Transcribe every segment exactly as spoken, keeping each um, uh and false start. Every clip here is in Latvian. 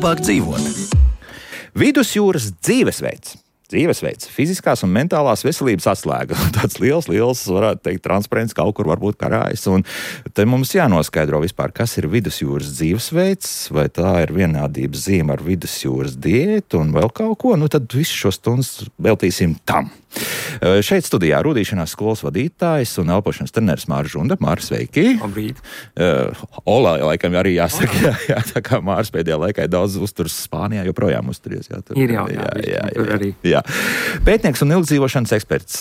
labāk dzīvot. Vidusjūras dzīvesveids. Dzīvesveids, fiziskās un mentālās veselības atslēga. Tāds liels, liels, varētu teikt, transparents kaut kur varbūt karājas. Un te mums jānoskaidro vispār, kas ir vidusjūras dzīvesveids, vai tā ir vienādības zīme ar vidusjūras diētu un vēl kaut ko. Nu tad visu šo stundas veltīsim tam. Šeit studijā rūdīšanās skolas vadītājs un elpošanas treneris Māris Žunda. Māris, sveiki! Labrīt! Uh, Ola, laikam arī jāsaka, jā, jā, tā kā Māris pēdējā laikā daudz uzturas Spānijā, joprojām uzturies. Jā, tur, ir jau, jā, jā, jā, jā, arī. Jā. Pētnieks un ilgdzīvošanas eksperts,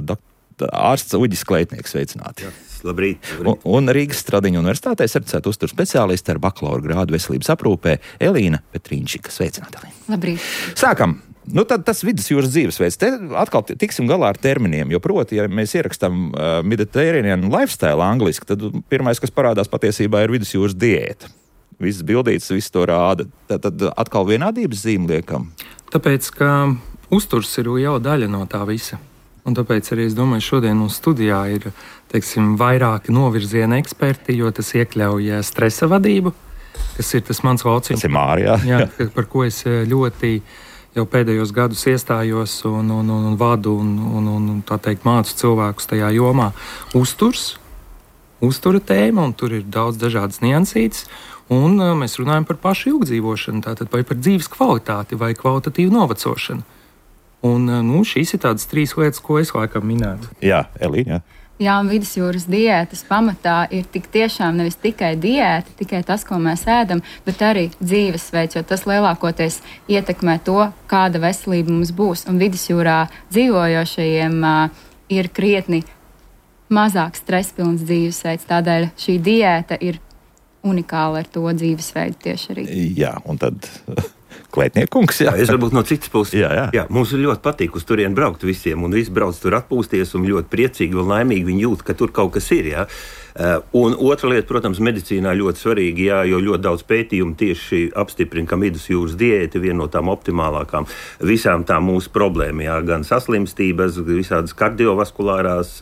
uh, ārsts Uģis Kleitnieks, sveicināti. Jā, labrīt, labrīt. Un, un Rīgas Stradiņu universitātē certificēta uzturu speciāliste ar bakalaura grādu veselības aprūpē Elīna Petrīnšika. Sveicināti, Elīna! Labrīt! Sākam! Nu, tad tas vidusjūras dzīvesveids. Te atkal tiksim galā ar terminiem, jo proti, ja mēs ierakstām uh, Mediterranean lifestyle angliski, tad pirmais, kas parādās patiesībā, ir vidusjūras diēta. Viss bildīts, viss to rāda. Tad, tad atkal vienādības zīme liekam. Tāpēc, ka uzturs ir jau daļa no tā visa. Un tāpēc arī es domāju, šodien mums studijā ir, teiksim, vairāki novirziena eksperti, jo tas iekļauj stresa vadību, kas ir tas mans lauciņš. Tas ir Mārija. Jā, par ko es ļoti jau pēdējos gadus iestājos un, un, un, un vadu un, un, un tā teikt, mācu cilvēkus tajā jomā. Uzturs, uztura tēma, un tur ir daudz dažādas niansītes, un uh, mēs runājam par pašu ilgdzīvošanu, tātad vai par dzīves kvalitāti vai kvalitatīvu novecošanu. Un uh, nu, šīs ir tādas trīs lietas, ko es laikam minētu. Jā, Elīna, jā. Jā, un vidusjūras diētas pamatā ir tik tiešām nevis tikai diēta, tikai tas, ko mēs ēdam, bet arī dzīvesveids, jo tas lielākoties ietekmē to, kāda veselība mums būs. Un vidusjūrā dzīvojošajiem uh, ir krietni mazāk stresspilns dzīvesveids, tādēļ šī diēta ir unikāla ar to dzīvesveidu tieši arī. Jā, un tad Kleitniekungs, jā. Jā, es varbūt no citas puses. Jā, jā. Jā, mums ir ļoti patīk uz turieni braukt visiem, un visi brauc tur atpūsties, un ļoti priecīgi un laimīgi viņi jūt, ka tur kaut kas ir, jā. Uh, un otra lieta, protams, medicīnā ļoti svarīga, jā, jo ļoti daudz pētījumu tieši apstiprina, ka vidusjūras diēta ir viena no tām optimālākām visām tām mūsu problēmām, jā, gan saslimstības, visādas kardiovaskulārās,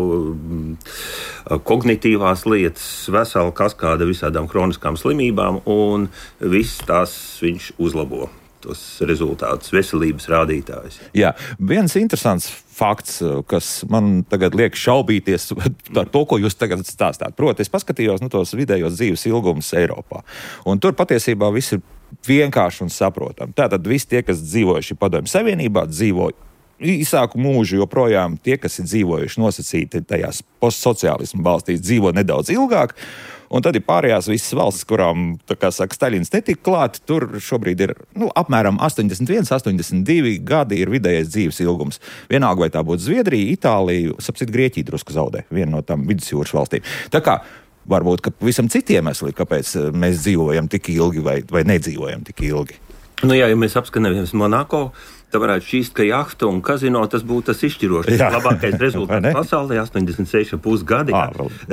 uh, kognitīvās lietas, vesela kaskāda visādām kroniskām slimībām, un viss tās viņš uzlabo. Tos rezultātus, veselības rādītājus. Jā, viens interesants fakts, kas man tagad liek šaubīties par to, ko jūs tagad stāstāt. Proti, es paskatījos nu, tos vidējos dzīves ilgumus Eiropā, un tur patiesībā viss ir vienkārši un saprotami. Tātad visi tie, kas dzīvojuši Padomju Savienībā, dzīvo īsāku mūžu, joprojām tie, kas ir dzīvojuši nosacīti tajās postsociālismu valstīs, dzīvo nedaudz ilgāk. Un tad ir pārējās visas valstis, kurām, tā kā saka, Staļins netika klāt, tur šobrīd ir nu, apmēram astoņdesmit viens, astoņdesmit divi gadi ir vidējais dzīves ilgums. Vienalga, vai tā būtu Zviedrija, Itālija, sapcīt Grieķija drusku zaudē, viena no tām vidusjūras valstīm. Tā kā varbūt, ka visam citi iemesli, kāpēc mēs dzīvojam tik ilgi vai, vai nedzīvojam tik ilgi. Nu jā, ja mēs apskanamies Monako, tā varētu šķīst, ka jahta un kazino tas būtu tas izšķirošais. Labākais rezultāts pasaulē - astoņdesmit seši ar pus gadi. À,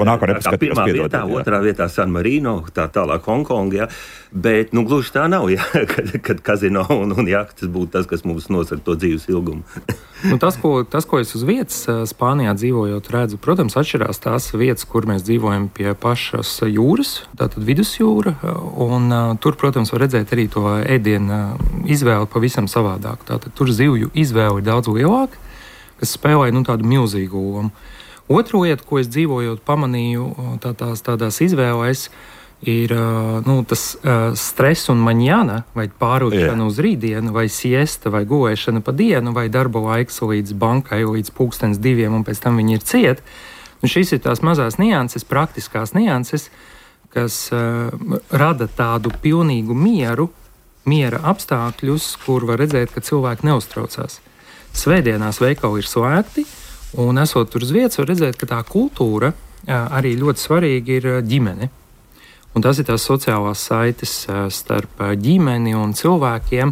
tā pirmā vietā, jā. Otrā vietā San Marino, tā tālāk Hongkonga, jā. Bet, nu, gluži tā nav, jā, kad, kad kazino un, un jahtas būtu tas, kas mums nosaka to dzīves ilgumu. Nu, tas, ko, tas, ko es uz vietas Spānijā dzīvojot redzu, protams, atšķirās tās vietas, kur mēs dzīvojam pie pašas jūras, tātad vidusjūra, un uh, tur, protams, var redzēt arī to ēdienu izvēli pavisam savādāk. Tātad tur zivju izvēle ir daudz lielāka, kas spēlē nu, tādu milzīgu lomu. Otra lieta, ko es dzīvojot pamanīju tā, tās, tādās izvēlēs, ir nu, tas uh, stress un maņjana, vai pārlikšana uz rītdienu, vai siesta, vai gulēšana pa dienu, vai darba laiks līdz bankai, līdz pulkstens diviem, un pēc tam viņi ir ciet. Un šīs ir tās mazās nianses, praktiskās nianses, kas uh, rada tādu pilnīgu mieru, miera apstākļus, kur var redzēt, ka cilvēki neuztraucās. Svētdienās veikali ir slēgti, un esot tur uz vietas, var redzēt, ka tā kultūra arī ļoti svarīga ir ģimene. Un tas ir tās sociālās saites starp ģimeni un cilvēkiem,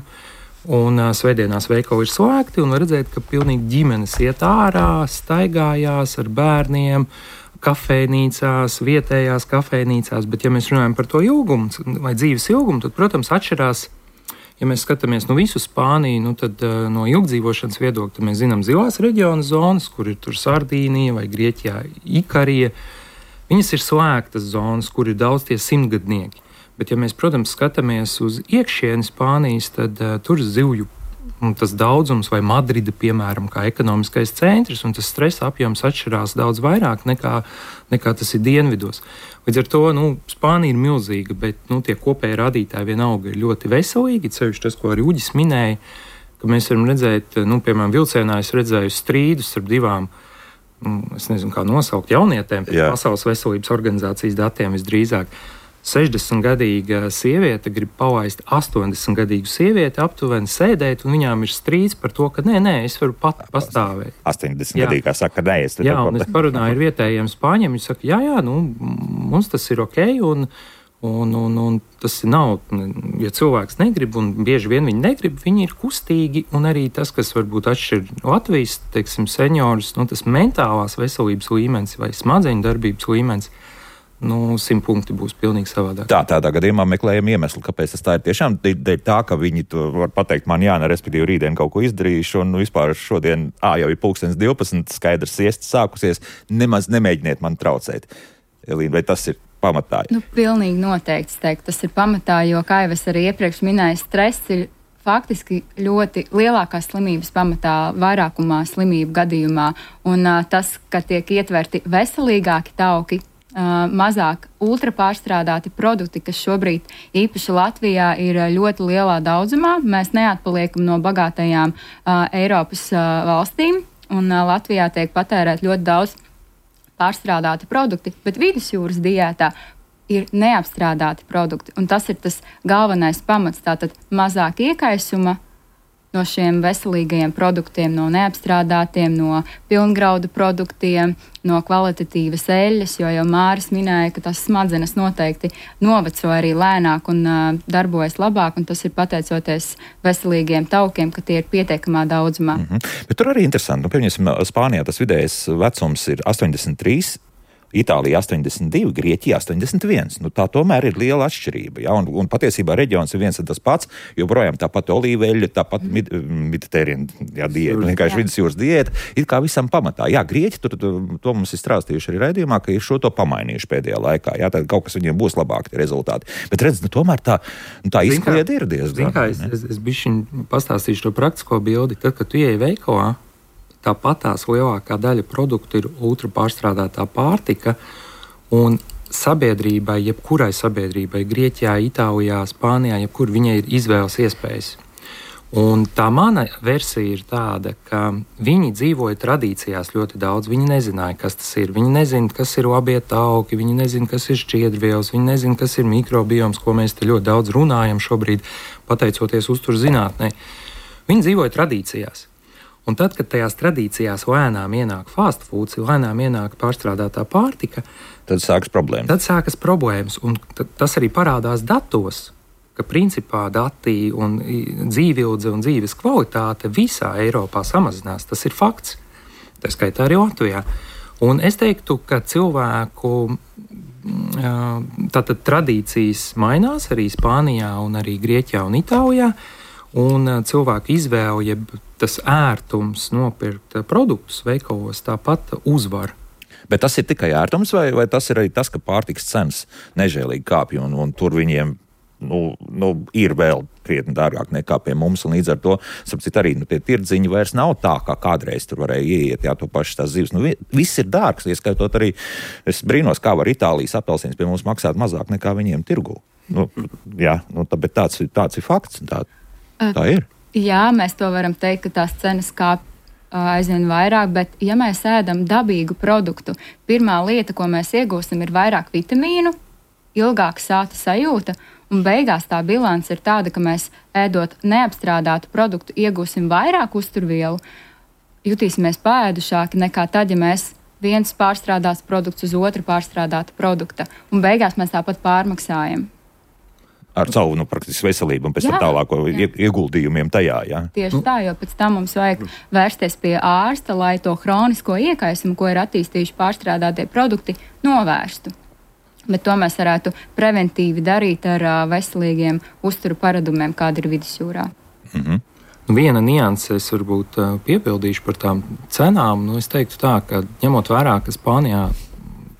un svētdienās veikali ir slēgti, un var redzēt, ka pilnīgi ģimenes iet ārā, staigājās ar bērniem, kafejnīcās, vietējās kafejnīcās, bet ja mēs runājam par to ilgumu, vai dzīves ilgumu, tad, protams, atšķirās. Ja mēs skatāmies no visu Spāniju, nu tad uh, no ilgdzīvošanas viedokļa, tad mēs zinām zilās reģiona zonas, kur ir tur Sardīnija vai Grieķijā Ikarija. Viņas ir slēgtas zonas, kur ir daudz tie simtgadnieki. Bet, ja mēs, protams, skatāmies uz iekšieni Spānijas, tad uh, tur zivju tas daudzums, vai Madrida, piemēram, kā ekonomiskais centrs, un tas stresa apjoms atšķirās daudz vairāk nekā, nekā tas ir dienvidos. Līdz ar to nu, Spānija ir milzīga, bet nu, tie kopēji rādītāji vienalga ir ļoti veselīgi. Ceļš tas, ko arī Uģis minēja, ka mēs varam redzēt, nu, piemēram, vilcienā es redzēju strīdus starp divām, es nezinu, kā nosaukt, jaunietēm, pēc Pasaules veselības organizācijas datiem visdrīzāk. sešdesmitgadīga sieviete grib palaist astoņdesmitgadīgu sievieti aptuveni sēdēt, un viņām ir strīds par to, ka nē, nē, es varu pat pastāvēt. astoņdesmitgadīgā saka, nē, es tur jā, un es parunāju ar vietējiem spāņiem, viņi saka, jā, jā, nu, mums tas ir ok, un, un, un, un tas nav, ja cilvēks negrib, un bieži vien viņi negrib, viņi ir kustīgi, un arī tas, kas varbūt atšķir Latvijas, teiksim, seniorus, nu, tas mentālās veselības līmenis vai smadzeņu darbības līmenis, nu, simt punkti būs pilnīgi savādāk. Tā, tādā gadījumā meklējam iemeslu, kāpēc tas tā ir tiešām dēļ tā, ka viņi to var pateikt man, jā, ne, respektīvi rītdien kaut ko izdarījuši, un nu, vispār šodien, ā, jau ir pulkstens divpadsmit, skaidrs siesta sākusies, nemaz nemēģiniet man traucēt. Elīna, vai tas ir pamatā? Nu, pilnīgi noteikti, es teiktu, tas ir pamatā, jo, kā jau es arī iepriekš minēju, stress ir faktiski ļoti lielākā slimības pamatā, vairākumā slimību gadījumā, un uh, tas, ka tiek ietverti veselīgāki tauki, Uh, mazāk ultrapārstrādāti produkti, kas šobrīd īpaši Latvijā ir ļoti lielā daudzumā. Mēs neatpaliekam no bagātajām uh, Eiropas uh, valstīm, un uh, Latvijā tiek patērēt ļoti daudz pārstrādāti produkti, bet vidusjūras diētā ir neapstrādāti produkti, un tas ir tas galvenais pamats, tātad mazāk iekaisuma no šiem veselīgajiem produktiem, no neapstrādātiem, no pilngraudu produktiem, no kvalitatīvas eļļas, jo jau Māris minēja, ka tas smadzenes noteikti noveco arī lēnāk un uh, darbojas labāk, un tas ir pateicoties veselīgiem taukiem, ka tie ir pietiekamā daudzumā. Mm-hmm. Bet tur arī interesanti, nu, pieņemsim, Spānijā tas vidējais vecums ir astoņdesmit trīs, Itālija astoņdesmit divi, Grieķija astoņdesmit viens. Nu, tā tomēr ir liela atšķirība. Ja? Un, un patiesībā reģions ir viens un tas pats, joprojām tāpat olīveļa, tāpat mid, mediterāna diēta, vienkārši vidusjūras diēta, ir kā visam pamatā. Jā, Grieķi tur, to mums ir strāstījuši arī raidījumā, ka ir šo to pamainījuši pēdējā laikā. Jā, tad kaut kas viņiem būs labāk tie rezultāti. Bet redz, nu, tomēr tā, nu, tā izklieda ir diezgan. Zin kā, es, es, es bišķiņ pastāstīšu to praktisko bildi. Tad, kad tu ieej veikalā, tāpat tās lielākā daļa produktu ir ultrapārstrādātā pārtika, un sabiedrībai, jebkurai sabiedrībai, Grieķijā, Itālijā, Spānijā, jebkur viņai ir izvēles iespējas. Un tā mana versija ir tāda, ka viņi dzīvoja tradīcijās ļoti daudz, viņi nezināja, kas tas ir. Viņi nezina, kas ir labie tauki, viņi nezina, kas ir šķiedrvielas, viņi nezina, kas ir mikrobioms, ko mēs te ļoti daudz runājam šobrīd, pateicoties uzturzinātnei. Viņi dzīvoja tradīcijās. Un tad, kad tajās tradīcijās lēnām ienāk fast foods, lēnām ienāk pārstrādātā pārtika, tad sākas problēmas. Tad sākas problēmas, un t- tas arī parādās datos, ka principā dati un dzīvildze un dzīves kvalitāte visā Eiropā samazinās. Tas ir fakts. Tā skaitā arī Latvijā. Un es teiktu, ka cilvēku tātad tradīcijas mainās arī Spānijā un arī Grieķijā un Itālijā, un cilvēku izvēle, jeb tas ērtums nopirkt produktus veikalos tāpat uzvar. Bet tas ir tikai ērtums, vai, vai tas ir arī tas, ka pārtikas cenas nežēlīgi kāpj, un, un tur viņiem nu, nu, ir vēl krietni dārgāk nekā pie mums, un līdz ar to, sapcīt, arī nu, tie tirdziņi vairs nav tā, kā kādreiz tur varēja ieiet, jā, to paši tās zivs. Nu, viss ir dārgs, ieskaitot arī, es brīnos, kā var Itālijas apelsīns pie mums maksāt mazāk nekā viņiem tirgu. Nu, jā, nu, tā, bet tāds, tāds ir fakts, tā, tā ir. Jā, mēs to varam teikt, ka tās cenas kāp aizvien vairāk, bet ja mēs ēdam dabīgu produktu, pirmā lieta, ko mēs iegūstam, ir vairāk vitamīnu, ilgāka sāta sajūta, un beigās tā bilance ir tāda, ka mēs ēdot neapstrādātu produktu iegūsim vairāk uzturvielu, jutīsimies paēdušāki nekā tad, ja mēs viens pārstrādās produkts uz otru pārstrādātu produkta, un beigās mēs tāpat pārmaksājam. Ar savu, nu, praktiski veselību un pēc tam tālāko jā. ieguldījumiem tajā, jā. Tieši tā, jo pēc tam mums vajag vērsties pie ārsta, lai to hronisko iekaisumu, ko ir attīstījuši pārstrādātie produkti, novērstu. Bet to mēs varētu preventīvi darīt ar uh, veselīgiem uzturu paradumiem, kāda ir vidusjūrā. Mhm. Viena nianse es varbūt uh, piebildīšu par tām cenām. Nu, es teiktu tā, ka ņemot vērā, ka Spānijā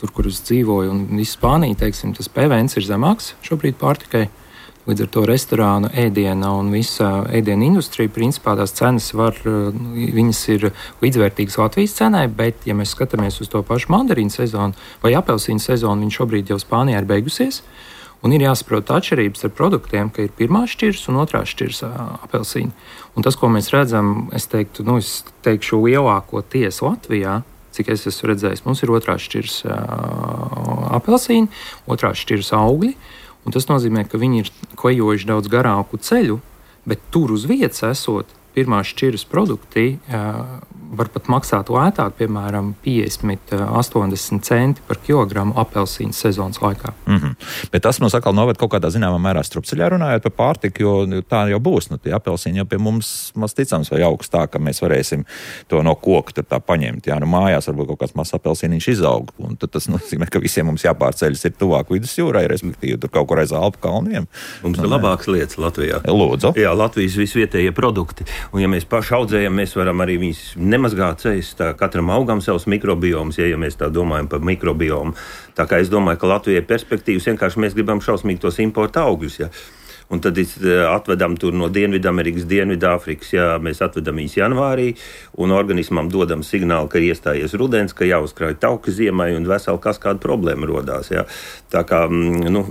tur, kur es dzīvoju, un viss Spānija, teiksim, tas P V N ir zemāks šobrīd pārtikai. Līdz ar to restorānu, ēdiena un visa ēdiena industrija, principā tās cenas var, viņas ir līdzvērtīgas Latvijas cenai, bet, ja mēs skatāmies uz to pašu mandarīnu sezonu vai apelsīnu sezonu, viņš šobrīd jau Spānijā ir beigusies, un ir jāsaprot atšķirības ar produktiem, ka ir pirmā šķirs un otrā šķirs apelsīni. Un tas, ko mēs redzam, es teiktu, nu, es teikšu lielāko tiesu Latvijā, cik es esmu redzējis, mums ir otrā šķirs apelsīni, otrā šķirs augļi. Un tas nozīmē, ka viņi ir klejojuši daudz garāku ceļu, bet tur uz vietas esot pirmā šķiras produkti var pat maksāt lētāk, piemēram, piecdesmit, astoņdesmit centi par kilogramu apelsīnu sezonas laikā. Mm-hmm. Bet tas mums atkal noved kaut kādā zināmā mērā strupceļā runājot par pārtiku, jo tā jau būs. Nu, tie apelsīni jau pie mums maz ticams vai augs tā, ka mēs varēsim to no koka tur tā paņemt. Jā, nu mājās varbūt kaut kāds mazs apelsīniņš izaug, un tad tas nozīmē, ka visiem mums jāpārceļas ir tuvāk vidusjūrai, respektīvi tur kaut kur aiz Alpu kalniem. Mums ir labākas lietas Latvijā. Lūdzu. Jā, Latvijas visvietējie produkti. Un ja mēs paši audzējam, mēs varam arī viņus nemazgāt ceļus, tā katram augam savs mikrobioms, ja, ja mēs tā domājam par mikrobiomu. Tā kā es domāju, ka Latvijai perspektīvas vienkārši mēs gribam šausmīgi tos importa augļus, ja. Un tad atvedam tur no Dienvidamerikas, Dienvidāfrikas, ja mēs atvedam viņus janvārī, un organismam dodam signālu, ka iestājies rudens, ka jāuzkrāj tauki ziemai, un veseli kas kāda problēma rodās, ja. Tā kā, nu,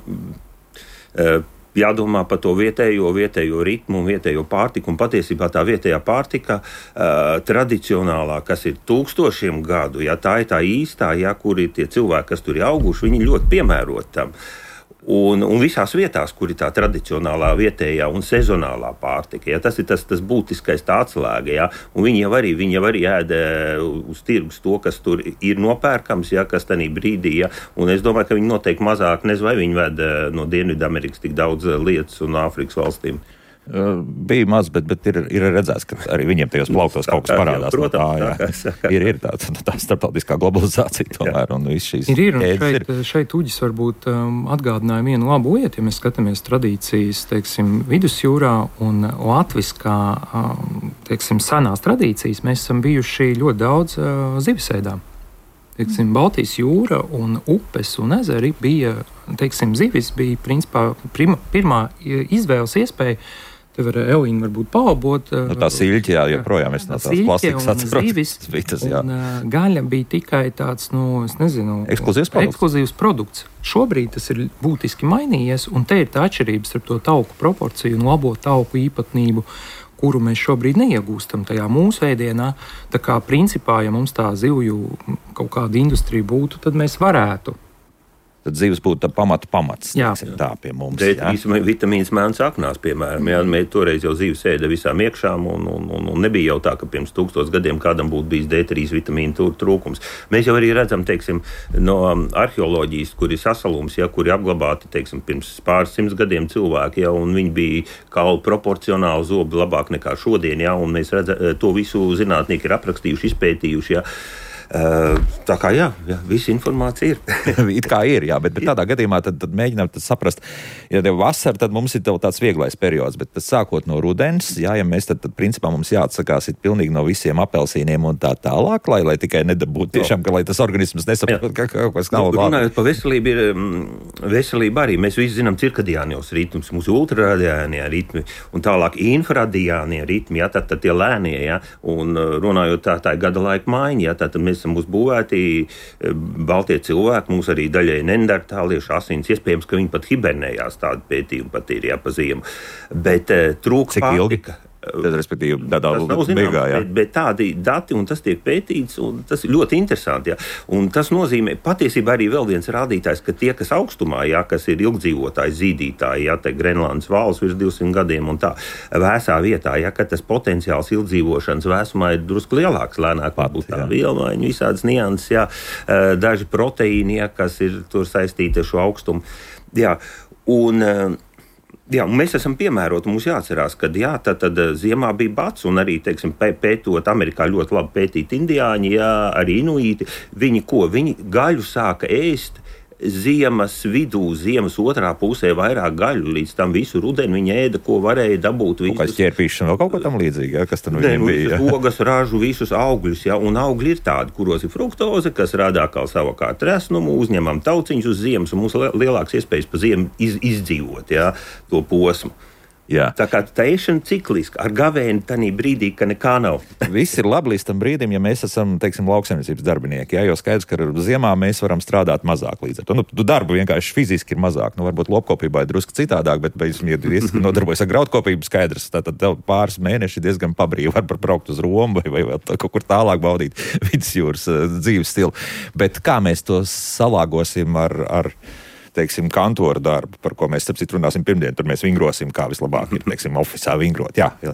jādomā par to vietējo, vietējo ritmu un vietējo pārtiku, un patiesībā tā vietējā pārtika uh, tradicionālā, kas ir tūkstošiem gadu, ja tā ir tā īstā, ja, kur ir tie cilvēki, kas tur ir auguši, viņi ļoti piemērot tam. Un, un visās vietās, kur ir tā tradicionālā, vietējā un sezonālā pārtika, ja, tas ir tas, tas būtiskais tā atslēga, ja, un viņi jau arī, viņi jau arī ēd uz tirgus to, kas tur ir nopērkams, ja, kas tanī brīdī, ja, un es domāju, ka viņi noteikti mazāk, nezinu, vai viņi ved no Dienvidamerikas tik daudz lietas un Āfrikas valstīm. Bija maz, bet, bet ir, ir redzēts, ka arī viņiem tajos plauktos kaut kas parādās. Jā, protams, no tā, jā. Ir, ir tā, tā starptautiskā globalizācija tomēr, un viss šīs ir. Ir, un šeit, ir. šeit Uģis varbūt um, atgādināja vienu labu lietu, ja mēs skatāmies tradīcijas, teiksim, vidusjūrā un latviskā, um, teiksim, senās tradīcijas, mēs esam bijuši ļoti daudz uh, zivisēdām. Teiksim, Baltijas jūra un upes un ezeri bija, teiksim, zivis bija principā prima, pirmā izvēles iespēja. Te var Elīna varbūt paabot. Nu, tā siļķi, jā, joprojām es no tās plastikas atceros. Zivis, tas, un gaļa bija tikai tāds, nu, es nezinu, ekskluzīvs produkts. ekskluzīvs produkts. Šobrīd tas ir būtiski mainījies, un te ir tā atšķirības starp to tauku proporciju un labo tauku īpatnību, kuru mēs šobrīd neiegūstam tajā mūsu ēdienā. Tā kā principā, ja mums tā zivju kaut kāda industrija būtu, tad mēs varētu. Tad zivs būtu pamata pamats, teiksim, tā pie mums. Īsumā vitamīns mēns aknās, piemēram. Jā, mēs toreiz jau zivs ēda visām iekšām, un, un, un, un nebija jau tā, ka pirms tūkstots gadiem kādam būtu bijis D trīs vitamīnu trūkums. Mēs jau arī redzam, teiksim, no arheoloģijas, kur ir sasalums, ja, kur ir apglabāti, teiksim, pirms pāris simts gadiem cilvēki, ja, un viņi bija kauli proporcionāli, zobi labāk nekā šodien, ja, un mēs redzam, to visu zinātnieki ir aprakstījuši, izpētījuši, ja. Uh, tā kā jā, jā, visa informācija ir. It kā ir, jā, bet, bet tādā gadījumā tad, tad mēģinām tad saprast, ja tev vasara, tad mums ir tāds vieglais periods, bet tad sākot no rudens, jā, ja mēs tad, tad principā mums jāatsakās ir pilnīgi no visiem apelsīniem un tā tālāk, lai, lai tikai nedabūtu tiešām, ka lai tas organisms nesaprot, ka kaut kas nav labi. Runājot par veselību, ir veselība arī. Mēs visi zinām cirkadiānos ritmus, mūsu ultradiānie ritmi un tālāk infradiānie ritmi, jā, tad, tad tie lēnie, jā, un runājot tā, tā ir gada laika maiņa, jā, tad mēs esam uzbūvēti baltie cilvēki, mūs arī daļai neandertāliešu asins, iespējams, ka viņi pat hibernējās, tādu pētījumu pat ir jāpazīm. Bet trūks pārtika. Tad, respektīvi, tādā beigā, jā. Bet, bet tādi dati, un tas tiek pētīts, un tas ir ļoti interesanti, jā. Un tas nozīmē, patiesībā arī vēl viens rādītājs, ka tie, kas augstumā, jā, kas ir ilgdzīvotāji, zīdītāji, jā, te Grenlandes valsts virs divsimt gadiem un tā vēsā vietā, jā, ka tas potenciāls ilgdzīvošanas vēsumā ir drusku lielāks, lēnāk varbūt tā vielmaiņa, visādas nianses, jā, daži proteīni, jā, kas ir tur saistīti ar šo augstumu, jā, un Jā, un mēs esam piemēroti, mums jāatcerās, ka jā, tad, tad ziemā bija bats, un arī, teiksim, pētot Amerikā ļoti labi pētīt indiāņi, jā, arī inuīti, viņi ko, viņi gaļu sāka ēst ziemas vidū, ziemas otrā pusē vairāk gaļu, līdz tam visu rudeni viņi ēda, ko varēja dabūt. Kaut kāds ķērpīšana vēl kaut ko tam līdzīgi, ja? Kas tur nu viņiem bija? Ja? Ogas, ražu, visus augļus, ja? Un augļi ir tādi, kuros ir fruktoze, kas rada kā savukārt resnumu, uzņemam tauciņus uz ziemas un mums lielāks iespējas pa ziemu iz, izdzīvot, ja? To posmu. Jā. Tā kā tā ēšana cikliski, ar gavēni tanī brīdī, ka nekā nav. Viss ir labi līdz tam brīdim, ja mēs esam, teiksim, lauksaimniecības darbinieki, jā, jo skaidrs, ka ziemā mēs varam strādāt mazāk līdz ar to. Nu, darbu vienkārši fiziski ir mazāk, nu, varbūt lopkopībā ir drusku citādāk, bet, bet ja nodarbojas ar graudkopību, skaidrs, tad pāris mēneši diezgan pabrīvi var braukt uz Romu vai, vai vēl kaut kur tālāk baudīt vidusjūras dzīves stilu. Bet kā mēs to salāgosim ar, ar teiksim, kantoru darbu, par ko mēs, starp citu, runāsim pirmdien, tur mēs vingrosim, kā vislabāk ir, teiksim, ofisā vingrot. Jā, jā.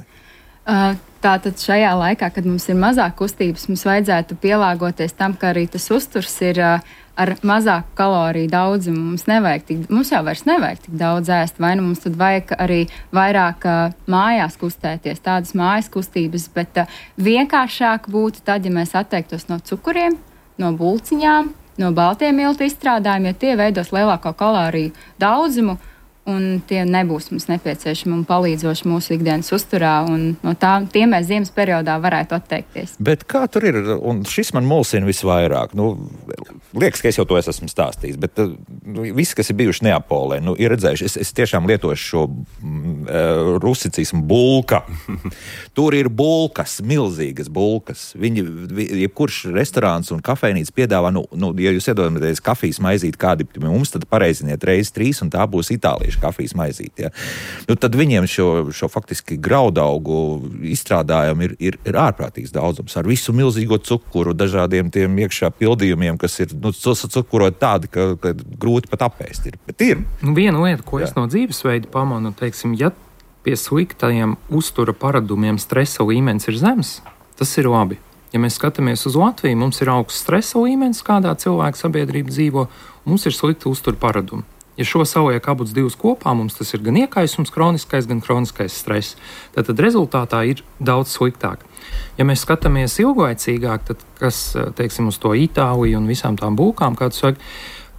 Tātad šajā laikā, kad mums ir mazāk kustības, mums vajadzētu pielāgoties tam, ka arī tas uzturs ir ar mazāku kaloriju daudzumu. Mums, nevajag tik, mums jau vairs nevajag tik daudz ēst, vai nu mums tad vajag arī vairāk mājās kustēties, tādas mājas kustības, bet vienkāršāk būtu tad, ja mēs atteiktos no cukuriem, no bulciņām, no baltiem miltu izstrādājumiem, jo tie veidos lielāko kaloriju daudzumu, un tie nebūs mums nepieciešami un palīdzoši mūsu ikdienas uzturā, un no tā, tiem mēs ziemas periodā varētu atteikties. Bet kā tur ir, un šis man mulsina visvairāk, nu, liekas, ka es jau to es esmu stāstījis, bet nu, visi, kas ir bijuši Neapolē, nu, ir redzējuši, es, es tiešām lietošu šo uh, rusicismu bulka. Tur ir bulkas, milzīgas bulkas. Viņi, jebkurš restorāns un kafejnīca piedāvā, nu, nu, ja jūs iedomājaties kafijas maizīt kādi mums, tad pareiziniet reizi trīs, un tā būs itāliešu kafijas maizīt. Ja. Nu, tad viņiem šo, šo faktiski graudaugu izstrādājumu ir, ir, ir ārprātīgs daudzums ar visu milzīgo cukuru, dažādiem tiem iekšā pildījumiem, kas ir nu, cukurot tādi, ka, ka grūti pat apēst ir. Bet ir. Nu, viena lieta, ko Jā. es no dzīvesveida pamanu, teiksim, ja pie sliktajiem uztura paradumiem stresa līmenis ir zems, tas ir labi. Ja mēs skatāmies uz Latviju, mums ir augsts stresa līmenis, kādā cilvēka sabiedrība dzīvo, un mums ir slikti uztura paradumi. Ja šo saliek abus divus kopā, mums tas ir gan iekaisums, kroniskais, gan kroniskais stress. Tad rezultātā ir daudz sliktāk. Ja mēs skatāmies ilglaicīgāk, tad kas, teiksim, uz to Itāliju un visām tām bulkām, kā tu saki,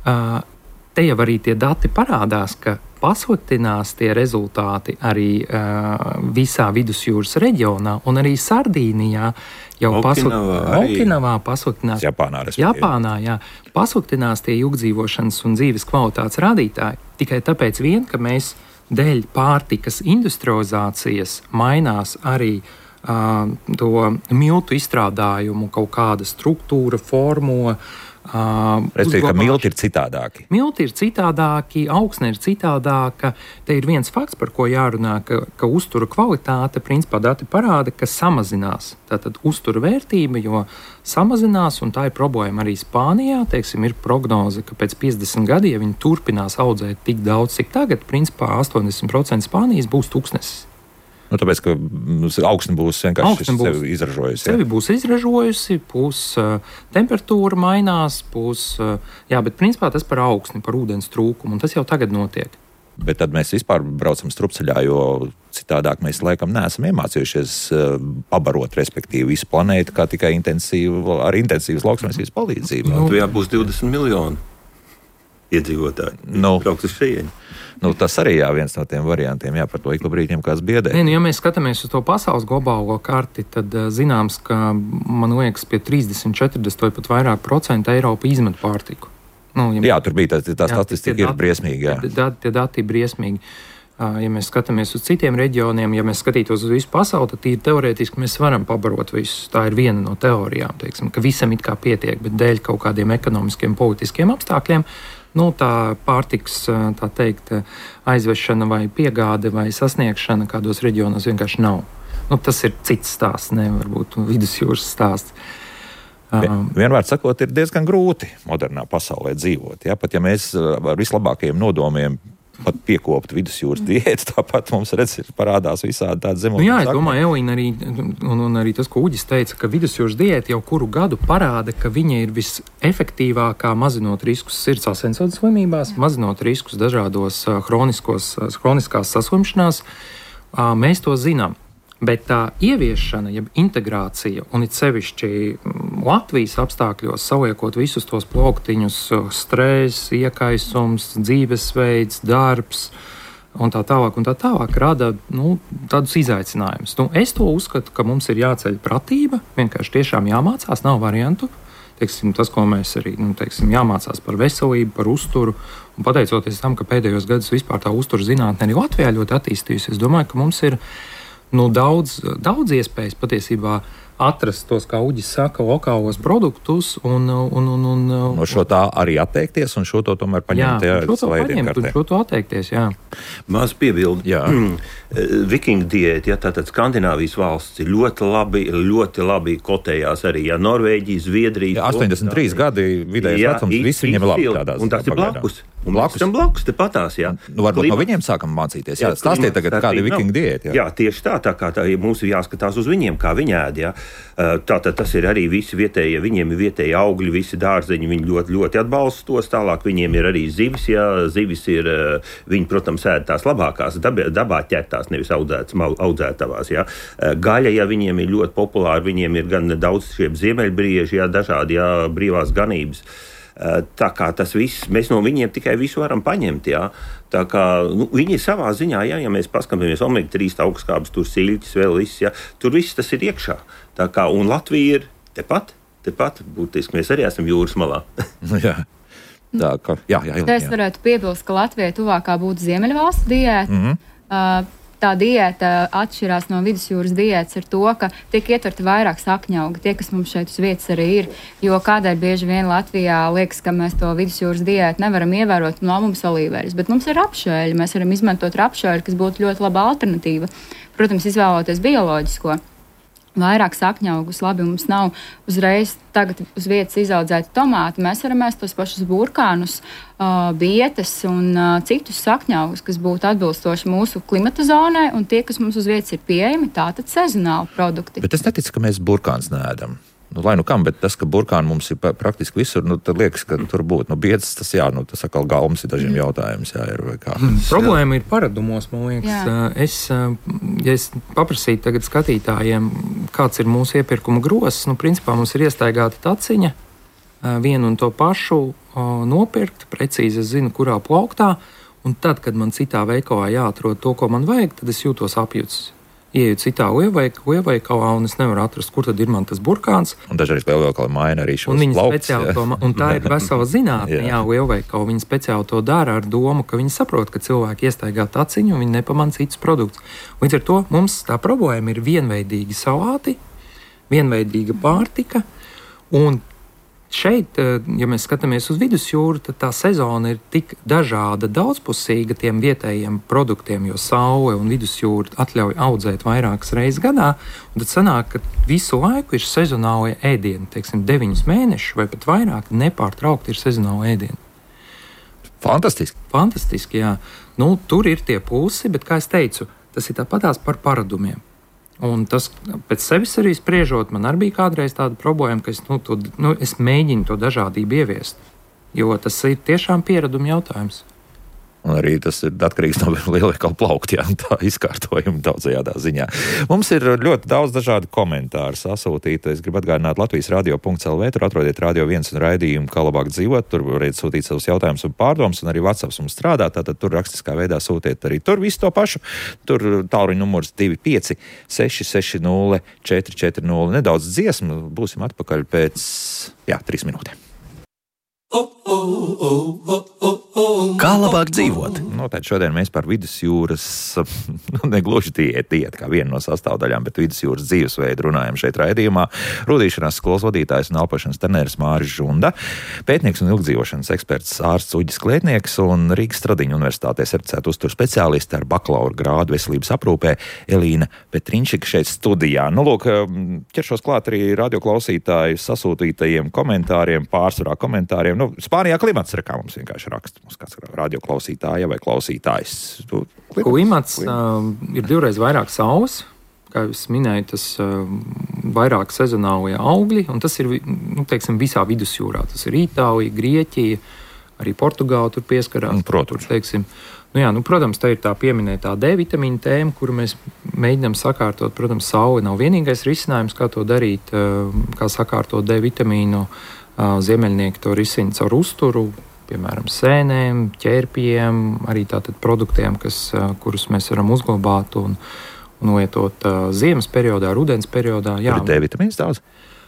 te jau arī tie dati parādās, ka pasliktinās tie rezultāti arī uh, visā vidusjūras reģionā un arī Sardīnijā jau Okinavā pasliktinās. Japānā, Japānā, jā, pasliktinās tie ilgdzīvošanas un dzīves kvalitātes rādītāji. Tikai tāpēc vien, ka mēs dēļ pārtikas industrializācijas mainās arī uh, to miltu izstrādājumu kaut kāda struktūra, formo. Uh, Respektīvi, ka milti ir citādāki. Milti ir citādāki, augsne ir citādāka. Te ir viens fakts, par ko jārunā, ka, ka uztura kvalitāte, principā dati parāda, ka samazinās. Tātad uztura vērtība, jo samazinās, un tā ir problēma arī Spānijā. Teiksim, ir prognoze, ka pēc piecdesmit gadiem viņi turpinās audzēt tik daudz, cik tagad. Principā astoņdesmit procenti Spānijas būs tūkstnesis. Nu, tāpēc, ka augsne būs vienkārši sevi izražojusi. Sevi būs izražojusi, būs uh, temperatūra mainās, būs, uh, jā, bet principā tas par augsni, par ūdens trūkumu, un tas jau tagad notiek. Bet tad mēs vispār braucam strupceļā, jo citādāk mēs laikam neesam iemācījušies uh, pabarot, respektīvi visu planētu, kā tikai intensīvu, ar intensīvas lauksaimniecības palīdzību. Nu, Latvijā būs divdesmit miljoni iedzīvotāji. Nu, brauks uz šejieni. Nu, tas arī jā, viens no tiem variantiem, jā, par to ik pa brīdim kāds biedē. Nē, nu, ja mēs skatāmies uz to pasaules globālo karti, tad uh, zināms, ka, man liekas, pie trīsdesmit, četrdesmit vai pat vairāk procentu Eiropa izmet pārtiku. Nu, ja jā, tur bija tā, tā statistika ir briesmīga. Jā. Tie dati, tie dati ir briesmīgi. Uh, ja mēs skatāmies uz citiem reģioniem, ja mēs skatītos uz visu pasauli, tad tīri teorētiski mēs varam pabarot visus. Tā ir viena no teorijām, teiksim, ka visam it kā pietiek, bet dēļ kaut kādiem ekonomiskiem, politiskiem apstākļiem, nu, tā pārtiks, tā teikt, aizvešana vai piegāde vai sasniegšana kādos reģionos vienkārši nav. Nu, tas ir cits stāsts, nevar būt vidusjūras stāsts. Um, Vienmēr sakot, ir diezgan grūti modernā pasaulē dzīvot. Ja? Pat ja mēs ar vislabākajiem nodomiem pat piekopt vidusjūras diētu, tāpat mums redz, parādās visādi tādi zemūdens. Nu jā, es domāju, Elīna, arī, un, un arī tas, ko Uģis teica, ka vidusjūras diēta jau kuru gadu parāda, ka viņa ir visefektīvākā mazinot riskus sirds asinsvadu slimībās, mazinot riskus dažādos hroniskos, hroniskās saslimšanās. Mēs to zinām. Bet tā ieviešana, jeb integrācija, un it sevišķi Latvijas apstākļos saliekot visus tos plauktiņus, stress, iekaisums, dzīvesveids, darbs un tā tālāk, un tā tālāk rada nu, tādus izaicinājumus. Nu, es to uzskatu, ka mums ir jāceļ pratība, vienkārši tiešām jāmācās, nav variantu. Teiksim, tas, ko mēs arī nu, teiksim, jāmācās par veselību, par uzturu. Un pateicoties tam, ka pēdējos gados vispār tā uzturu zinātne arī Latvijā ļoti attīstījusies, es domāju, ka mums ir nu, daudz, daudz iespējas patiesībā atrast tos, kā Uģis saka, lokālos produktus un, un, un, un no šo tā arī atteikties un šo to tomēr paņemt. Jā, šo to paņemt un šo to atteikties, jā. Maz piebildi. Vikingu diēta, ja tātad Skandināvijas valsts ir ļoti labi, ļoti labi kotējās arī, ja Norvēģija, Zviedrija. Jā, astoņdesmit trīs gadi vidējais vecums, visi viņiem ir labi tādās. Un tas ir blakus. Un blakus tam blakus, te patās, jā. Nu, varbūt Klima... no viņiem sākam mācīties, jā. jā Stāstiet tagad, kāda ir vikingu diēta, jā. Jā, tieši tā, tā kā tā, mums ir jāskatās uz viņiem, kā viņi ēd, jā. Tātad tas ir arī visi vietējie, viņiem ir vietēji augļi, visi dārzeņi, viņi ļoti, ļoti atbalsta tos, tālāk viņiem ir arī zivis, jā, zivis ir, viņi, protams, ēd tās labākās, dabā, dabā ķertās, nevis audzētas, audzētavās, jā. Gaļa, ja viņiem ir ļoti populāri, viņiem ir gan daudz šie ziemeļbrieži, jā, dažādi, jā, brīvās ganības. Tā kā tas viss, mēs no viņiem tikai visu varam paņemt, jā. Tā kā, nu, viņi ir savā ziņā, jā, ja mēs paskatāmies omega trīs augstskābes, tur siļķis, vēl viss, jā, tur viss tas ir iekšā. Tā kā, un Latvija ir tepat, tepat, būtiski mēs arī esam jūras malā. jā. Tā kā, jā, jā, jā. Es varētu piebilst, ka Latvijai tuvākā būtu Ziemeļvalstu diēta. Mm-hmm. Uh, Tā diēta atšķirās no vidusjūras diētas ar to, ka tiek ietverti vairāk sakņaugi, tie, kas mums šeit uz vietas arī ir. Jo kādēļ bieži vien Latvijā liekas, ka mēs to vidusjūras diētu nevaram ievērot, no mums olīveris, bet mums ir rapšēļi. Mēs varam izmantot rapšēļi, kas būtu ļoti laba alternatīva. Protams, izvēloties bioloģisko. Vairāk sakņaugus, labi, mums nav uzreiz tagad uz vietas izaudzēti tomāti. Mēs varam ēst tos pašus burkānus, uh, bietes un uh, citus sakņaugus, kas būtu atbilstoši mūsu klimata zonai, un tie, kas mums uz vietas ir pieejami, tātad sezonāli produkti. Bet es neticu, ka mēs burkāns neēdam. Nu, lai nu kam, bet tas, ka burkāni mums ir praktiski visur, nu, tad liekas, ka tur būtu. Nu, biedrs, tas jā, nu, tas atkal galms ir dažiem jautājums, jā, ir vai kā. Problēma ir paradumos, man liekas. Jā. Es, ja es paprasītu tagad skatītājiem, kāds ir mūsu iepirkuma gross, nu, principā mums ir iestaigāta taciņa, vienu un to pašu nopirkt, precīzi es zinu, kurā plauktā, un tad, kad man citā veikalā jāatrod to, ko man vajag, tad es jūtos apjucis. Ieju citā lielveikalā, un es nevaru atrast, kur tad ir man tas burkāns. Un dažreiz lielveikali maina arī šos plauktus. Un tā ir vesela zinātne, jā, lielveikali. Viņi speciāli to dara ar domu, ka viņi saprot, ka cilvēki iestaigā taciņu, un viņi nepaman citus produktus. Līdz ar to mums tā problēma ir vienveidīgi salāti, vienveidīga pārtika, un šeit, ja mēs skatāmies uz vidusjūru, tad tā sezona ir tik dažāda, daudzpusīga tiem vietējiem produktiem, jo saule un vidusjūra atļauj audzēt vairākas reizes gadā, un tad sanāk, ka visu laiku ir sezonālie ēdieni, teiksim, deviņus mēnešus vai pat vairāk nepārtraukti ir sezonālie ēdieni. Fantastiski. Fantastiski, jā. Nu, tur ir tie plusi, bet, kā es teicu, tas ir tāpatās par paradumiem. Un tas pēc sevis arī spriežot, man arī bija kādreiz tāda problēma, ka es, nu, to, nu, es mēģinu to dažādību ieviest, jo tas ir tiešām piereduma jautājums. Un arī tas ir atkarīgs no lielveikala plauktiem, tā izkārtojuma daudzajādā ziņā. Mums ir ļoti daudz dažādu komentāru sasūtīti. Es gribu atgādināt Latvijas radio punkts el vē, tur atrodiet Radio viens un raidījumu, kā labāk dzīvot, tur variet sūtīt savus jautājumus un pārdomus, un arī WhatsApp mums strādā, tātad tur rakstiskā veidā sūtiet arī tur visu to pašu. Tur tālruņa numurs divi pieci seši seši nulle četri četri nulle. Nedaudz dziesmu, būsim atpakaļ pēc, jā, trīs minūtēm. Kā labāk dzīvot? Nu, tad šodien mēs par vidusjūras, nu, negluži diētu, diētu kā vienu no sastāvdaļām, bet vidusjūras dzīvesveidu runājam šeit raidījumā. Rūdīšanās skolas vadītājs un elpošanas treneris Māris Žunda, pētnieks un ilgdzīvošanas eksperts ārsts Uģis Klētnieks un Rīgas Stradiņu universitātē certificēta uzturu speciāliste ar bakalaura grādu veselības aprūpē Elīna Petriņšika šeit studijā. Nu, lūk, ķeršos klāt arī radioklausītāju sasūtītajiem komentāriem, pārsvarā komentāriem. Nu, Spānijā klimats ir, kā mums vienkārši raksta. Mums kāds radioklausītāja vai klausītājs. Klimats, klimats uh, ir divreiz vairāk saules. Kā jūs minējat, tas uh, vairāk sezonālie augļi, un tas ir, nu, teiksim, visā vidusjūrā. Tas ir Itālija, Grieķija, arī Portugāla tur pieskarās. Protams. Tur, teiksim, nu jā, nu, protams, tā ir tā pieminētā D vitamīna tēma, kuru mēs mēģinām sakārtot. Protams, saule nav vienīgais risinājums, kā to darīt, kā sakārtot D vitamīnu. Ziemeļnieki to risina caur uzturu, piemēram, sēnēm, ķērpiem, arī tātad produktiem, kas, kurus mēs varam uzglabāt un, un lietot ziemas periodā, rudens periodā. Jā, ir D vitamīns daudz?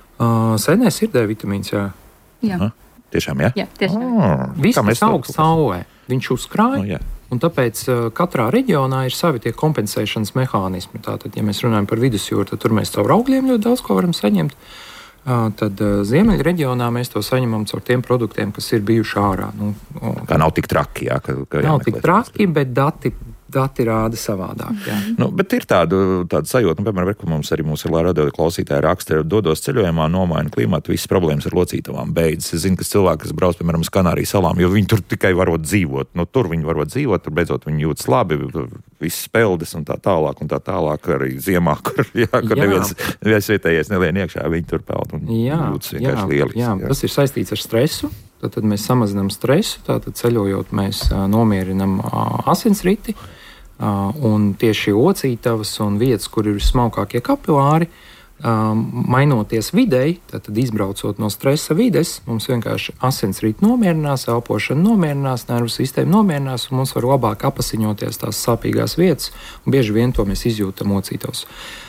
Sēnēs ir D vitamīns, jā. Jā. Aha. Tiešām, jā? Jā, tiešām. Oh, Viss, kas aug saulē, viņš uzkrāj, oh, un tāpēc uh, katrā reģionā ir savi tie kompensēšanas mehānismi. Tātad, ja mēs runājam par vidusjūru, tad tur mēs caur augļiem ļoti daudz ko varam saņemt. Uh, tad uh, ziemeļu reģionā mēs to saņemam caur tiem produktiem, kas ir bijuši ārā. Nu, un, kā nav tik traki, jā. Ka, ka nav tik traki, bet dati, dati rāda savādāk, jā. Nu, bet ir tāda, tāda sajūta, nu, piemēram, ka mums arī mūsu radio klausītāji raksta, dodos ceļojumā, nomaina klimatu, visas problēmas ar locītavām beidzas. Es zinu, ka cilvēki, kas brauc, piemēram, uz Kanārijas salām, jo viņi tur tikai varot dzīvot. Nu, tur viņi varot dzīvot, tur beidzot viņi jūtas labi, visas peldes un tā tālāk, un tā tālāk arī ziemā, kur, jā, kur jā. neviens, neviens vietējais nelien iekšā, viņi tur peld un jā, jūtas vienkārši lieliski. Jā, jā, tas ir saistīts ar stresu. Tad mēs samazinām stresu, tātad ceļojot mēs nomierinam asinsriti. Uh, un tieši locītavas un vietas, kur ir smalkākie kapilāri, uh, mainoties videi, tad izbraucot no stresa vides, mums vienkārši asinsrite nomierinās, elpošana nomierinās, nervu sistēma nomierinās, un mums var labāk apasiņoties tās sāpīgās vietas, un bieži vien to mēs izjūtam locītavas.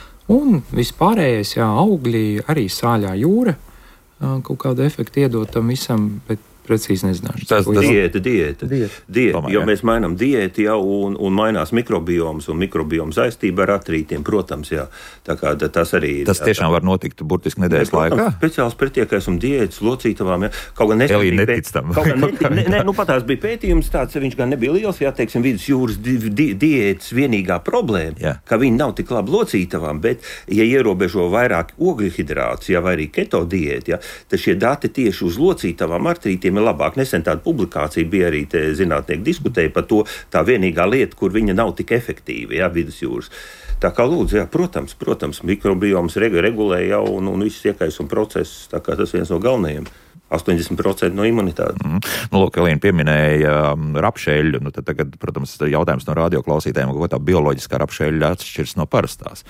Un vispārējais, jā, augļi, arī sāļā jūra, uh, kaut kādu efektu iedot tam visam, bet precīzi nezināšu. Tas ir diēta, diēta. diēta. diēta Domāju, jo jā. mēs mainām diētu jau un, un mainās mikrobioms un mikrobiomu saistība ar atrītiem, protams, jā. Tā kā tas arī ir. Tas tiešām tā, var notikt burtiski nedēļas laikā? Speciāls pretiekais un diētas locītavām, jā. Kaut gan Elī netic tam. Kaut gan netic, ne, ne, nu patās bija pētījums tāds, viņš gan nebija liels, jā, teiksim, vidus jūras di, di, diētas vienīgā problēma, jā. Ka viņi nav tik labi locītavām, bet, ja ierobežo vairāk ogļu hidrāts, jā, vai arī keto diētu, jā, tad šie dati tieši uz locītavām artrītiem ir labāk. Nesen tāda publikācija bija arī te zinātnieki diskutēja par to, tā vienīgā lieta, kur viņa nav tik efektīva, jā, vidusjūras. Tā kā lūdzu, jā, protams, protams, mikrobioms regulē jau un, un viss iekaisuma process, tā kā tas viens no galvenajiem. astoņdesmit procenti no imunitātes. Mm. Nu, lūk, Elīna pieminēja um, rapšeļu. Nu, tad tagad, protams, jautājums no radioklausītājiem, ko tā bioloģiskā rapšeļa atšķirs no parastās.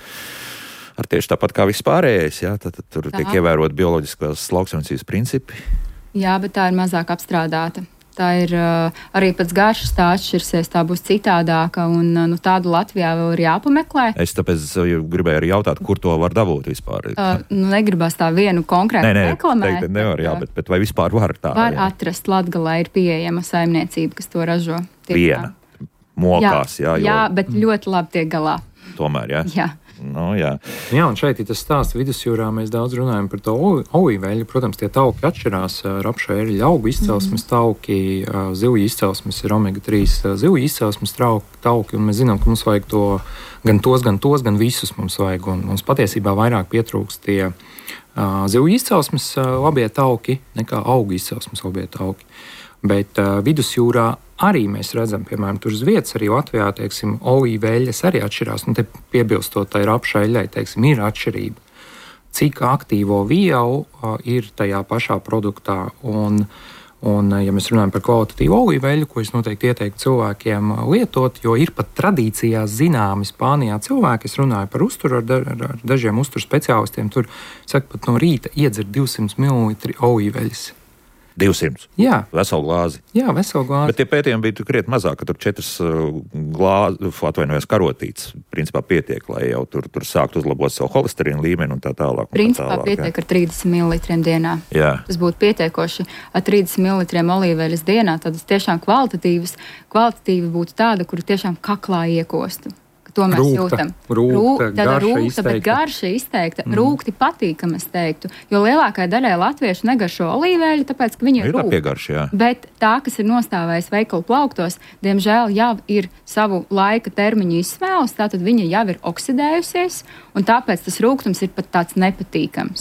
Ar tieši tāpat kā vispārējais, jā, tad, tad tur tā. Tiek ievērot bioloģiskās lauksaimniecības principi. Jā, bet tā ir mazāk apstrādāta. Tā ir uh, arī pēc garšas tā atšķirsies, tā būs citādāka, un uh, nu, tādu Latvijā vēl ir jāpameklē. Es tāpēc gribēju arī jautāt, kur to var dabūt vispār. Uh, nu, negribas tā vienu konkrētu nē, nē, reklamēt. Teikt, nevar, jā, bet, bet vai vispār var tā? Var jā. atrast, Latgalē ir pieejama saimniecība, kas to ražo. Viena. Mokās, jā. Jā, jo... jā, bet ļoti labi tiek galā. Tomēr, jā. Jā. Nu, jā. jā, un šeit ir tas stāsts vidusjūrā. Mēs daudz runājam par to olīveļu. Protams, tie tauki atšķirās. Rapša ir augu izcelsmes tauki, zivju izcelsmes ir omega trīs zivju izcelsmes tauki, un mēs zinām, ka mums vajag to gan tos, gan tos, gan visus mums vajag. Un mums patiesībā vairāk pietrūkst tie uh, zivju izcelsmes uh, labie tauki nekā augu izcelsmes labie tauki. Bet uh, vidusjūrā arī mēs redzam, piemēram, tur uz vietas, arī Latvijā, teiksim, olīveļas arī atšķirās. Nu, te piebilstot tai rapšeļai, teiksim, ir atšķirība. Cik aktīvo vielu uh, ir tajā pašā produktā. Un, un, ja mēs runājam par kvalitatīvu olīveļu, ko es noteikti ieteiktu cilvēkiem lietot, jo ir pat tradīcijās zināmi Spānijā cilvēki, es runāju par uzturu ar, da, ar dažiem uzturu speciālistiem, tur, saka, pat no rīta iedzer divsimt mililitri olīveļas. divsimt. Jā. Veselu glāzi. Jā, veselu glāzi. Bet tie pētījumi bija krietni mazāk, ka tur četras glāzi, atvainojos, karotītes, principā pietiek, lai jau tur, tur sāktu uzlabot savu holesterīnu līmeni un tā tālāk. Un principā tā tālāk, pietiek jā. ar trīsdesmit mililitriem dienā. Jā. Tas būtu pietiekoši ar trīsdesmit mililitriem olīveļas dienā, tad tiešām kvalitatīvas, kvalitatīva būtu tāda, kuru tiešām kaklā iekostu. To mēs rūkta, jūtam. Rūkta, Tāda garša rūkta, izteikta. bet garša izteikta. Mm. Rūkti patīkam, es teiktu. Jo lielākai daļai latviešu negaršo olīveļu, tāpēc, ka viņi ir Ir tā rūkti. piegarša, jā. Bet tā, kas ir nostāvējis veikalu plauktos, diemžēl jau ir savu laika termiņu izsmēlus, tātad viņa jau ir oksidējusies, un tāpēc tas rūgtums ir pat tāds nepatīkams.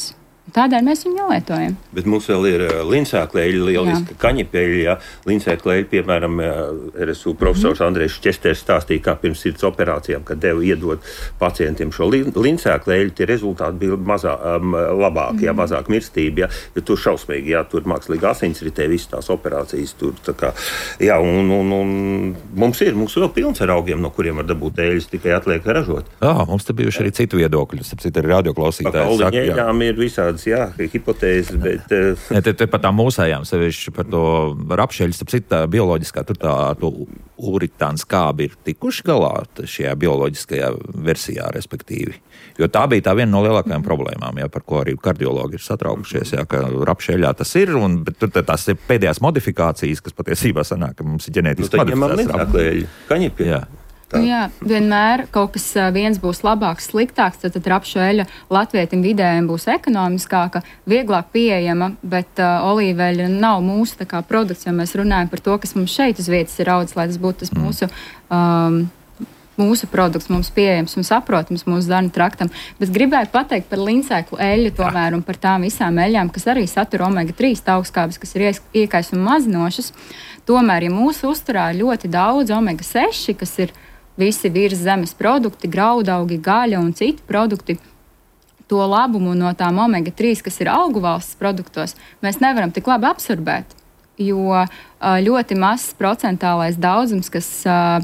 Tādēļ mēs viņu nelietojam. Bet mums vēl ir uh, lincēkleļi, lieliski kaņepēļi. Ja? Lincēkleļi, piemēram, R S U profesors mm. Andrejs Česters stāstīja, kā pirms sirds operācijām, kad deva iedot pacientiem šo lincēkleļi, tie rezultāti bija mazā, um, labāki, mm. ja, mazāk mirstība, ja? Jo tur šausmīgi, ja? Tur mākslīgi asinsritē visas tās operācijas. Tur, tā kā, jā, un, un, un mums ir, mums vēl pilns ar augiem, no kuriem var dabūt eļļas, tikai atliek ražot. Jā, mums te bijuši arī citu viedokļi, citu arī radioklausītāji. Jā, hipotēzes, bet... Ja, te, te par tām mūsējām, sevišķi par to rapšeļu, starp citu, tā bioloģiskā, tur tā to uritāna skābi ir tikuši galā šajā bioloģiskajā versijā, respektīvi. Jo tā bija tā viena no lielākajām problēmām, jā, par ko arī kardiologi ir satraukušies, jā, ka rapšeļā tas ir, un bet tur tās ir pēdējās modifikācijas, kas patiesībā sanāk, ka mums ir ģenētiski nu, modificēts. Kaņepie. Jā. Tā. Jā, vienmēr kaut kas viens būs labāks, sliktāks, tad, tad rapšu eļļa latvietim vidējiem būs ekonomiskāka, vieglāk pieejama, bet uh, olīveļa nav mūsu tā kā produkts, jo mēs runājam par to, kas mums šeit uz vietas ir audzis, lai tas būtu tas mūsu, um, mūsu produkts, mums pieejams un saprotams mūsu zarnu traktam. Bet gribēju pateikt par lincēklu eļļu tomēr un par tām visām eļļām, kas arī satur omega trīs augstskābes, kas ir iekais un mazinošas. Tomēr, ja mūsu uzturā ir ļoti daudz omega seši, kas ir visi virs zemes produkti, graudaugi, gaļa un citi produkti, to labumu no tām omega trīs, kas ir augu valsts produktos, mēs nevaram tik labi absorbēt, jo ļoti mazs procentālais daudzums, kas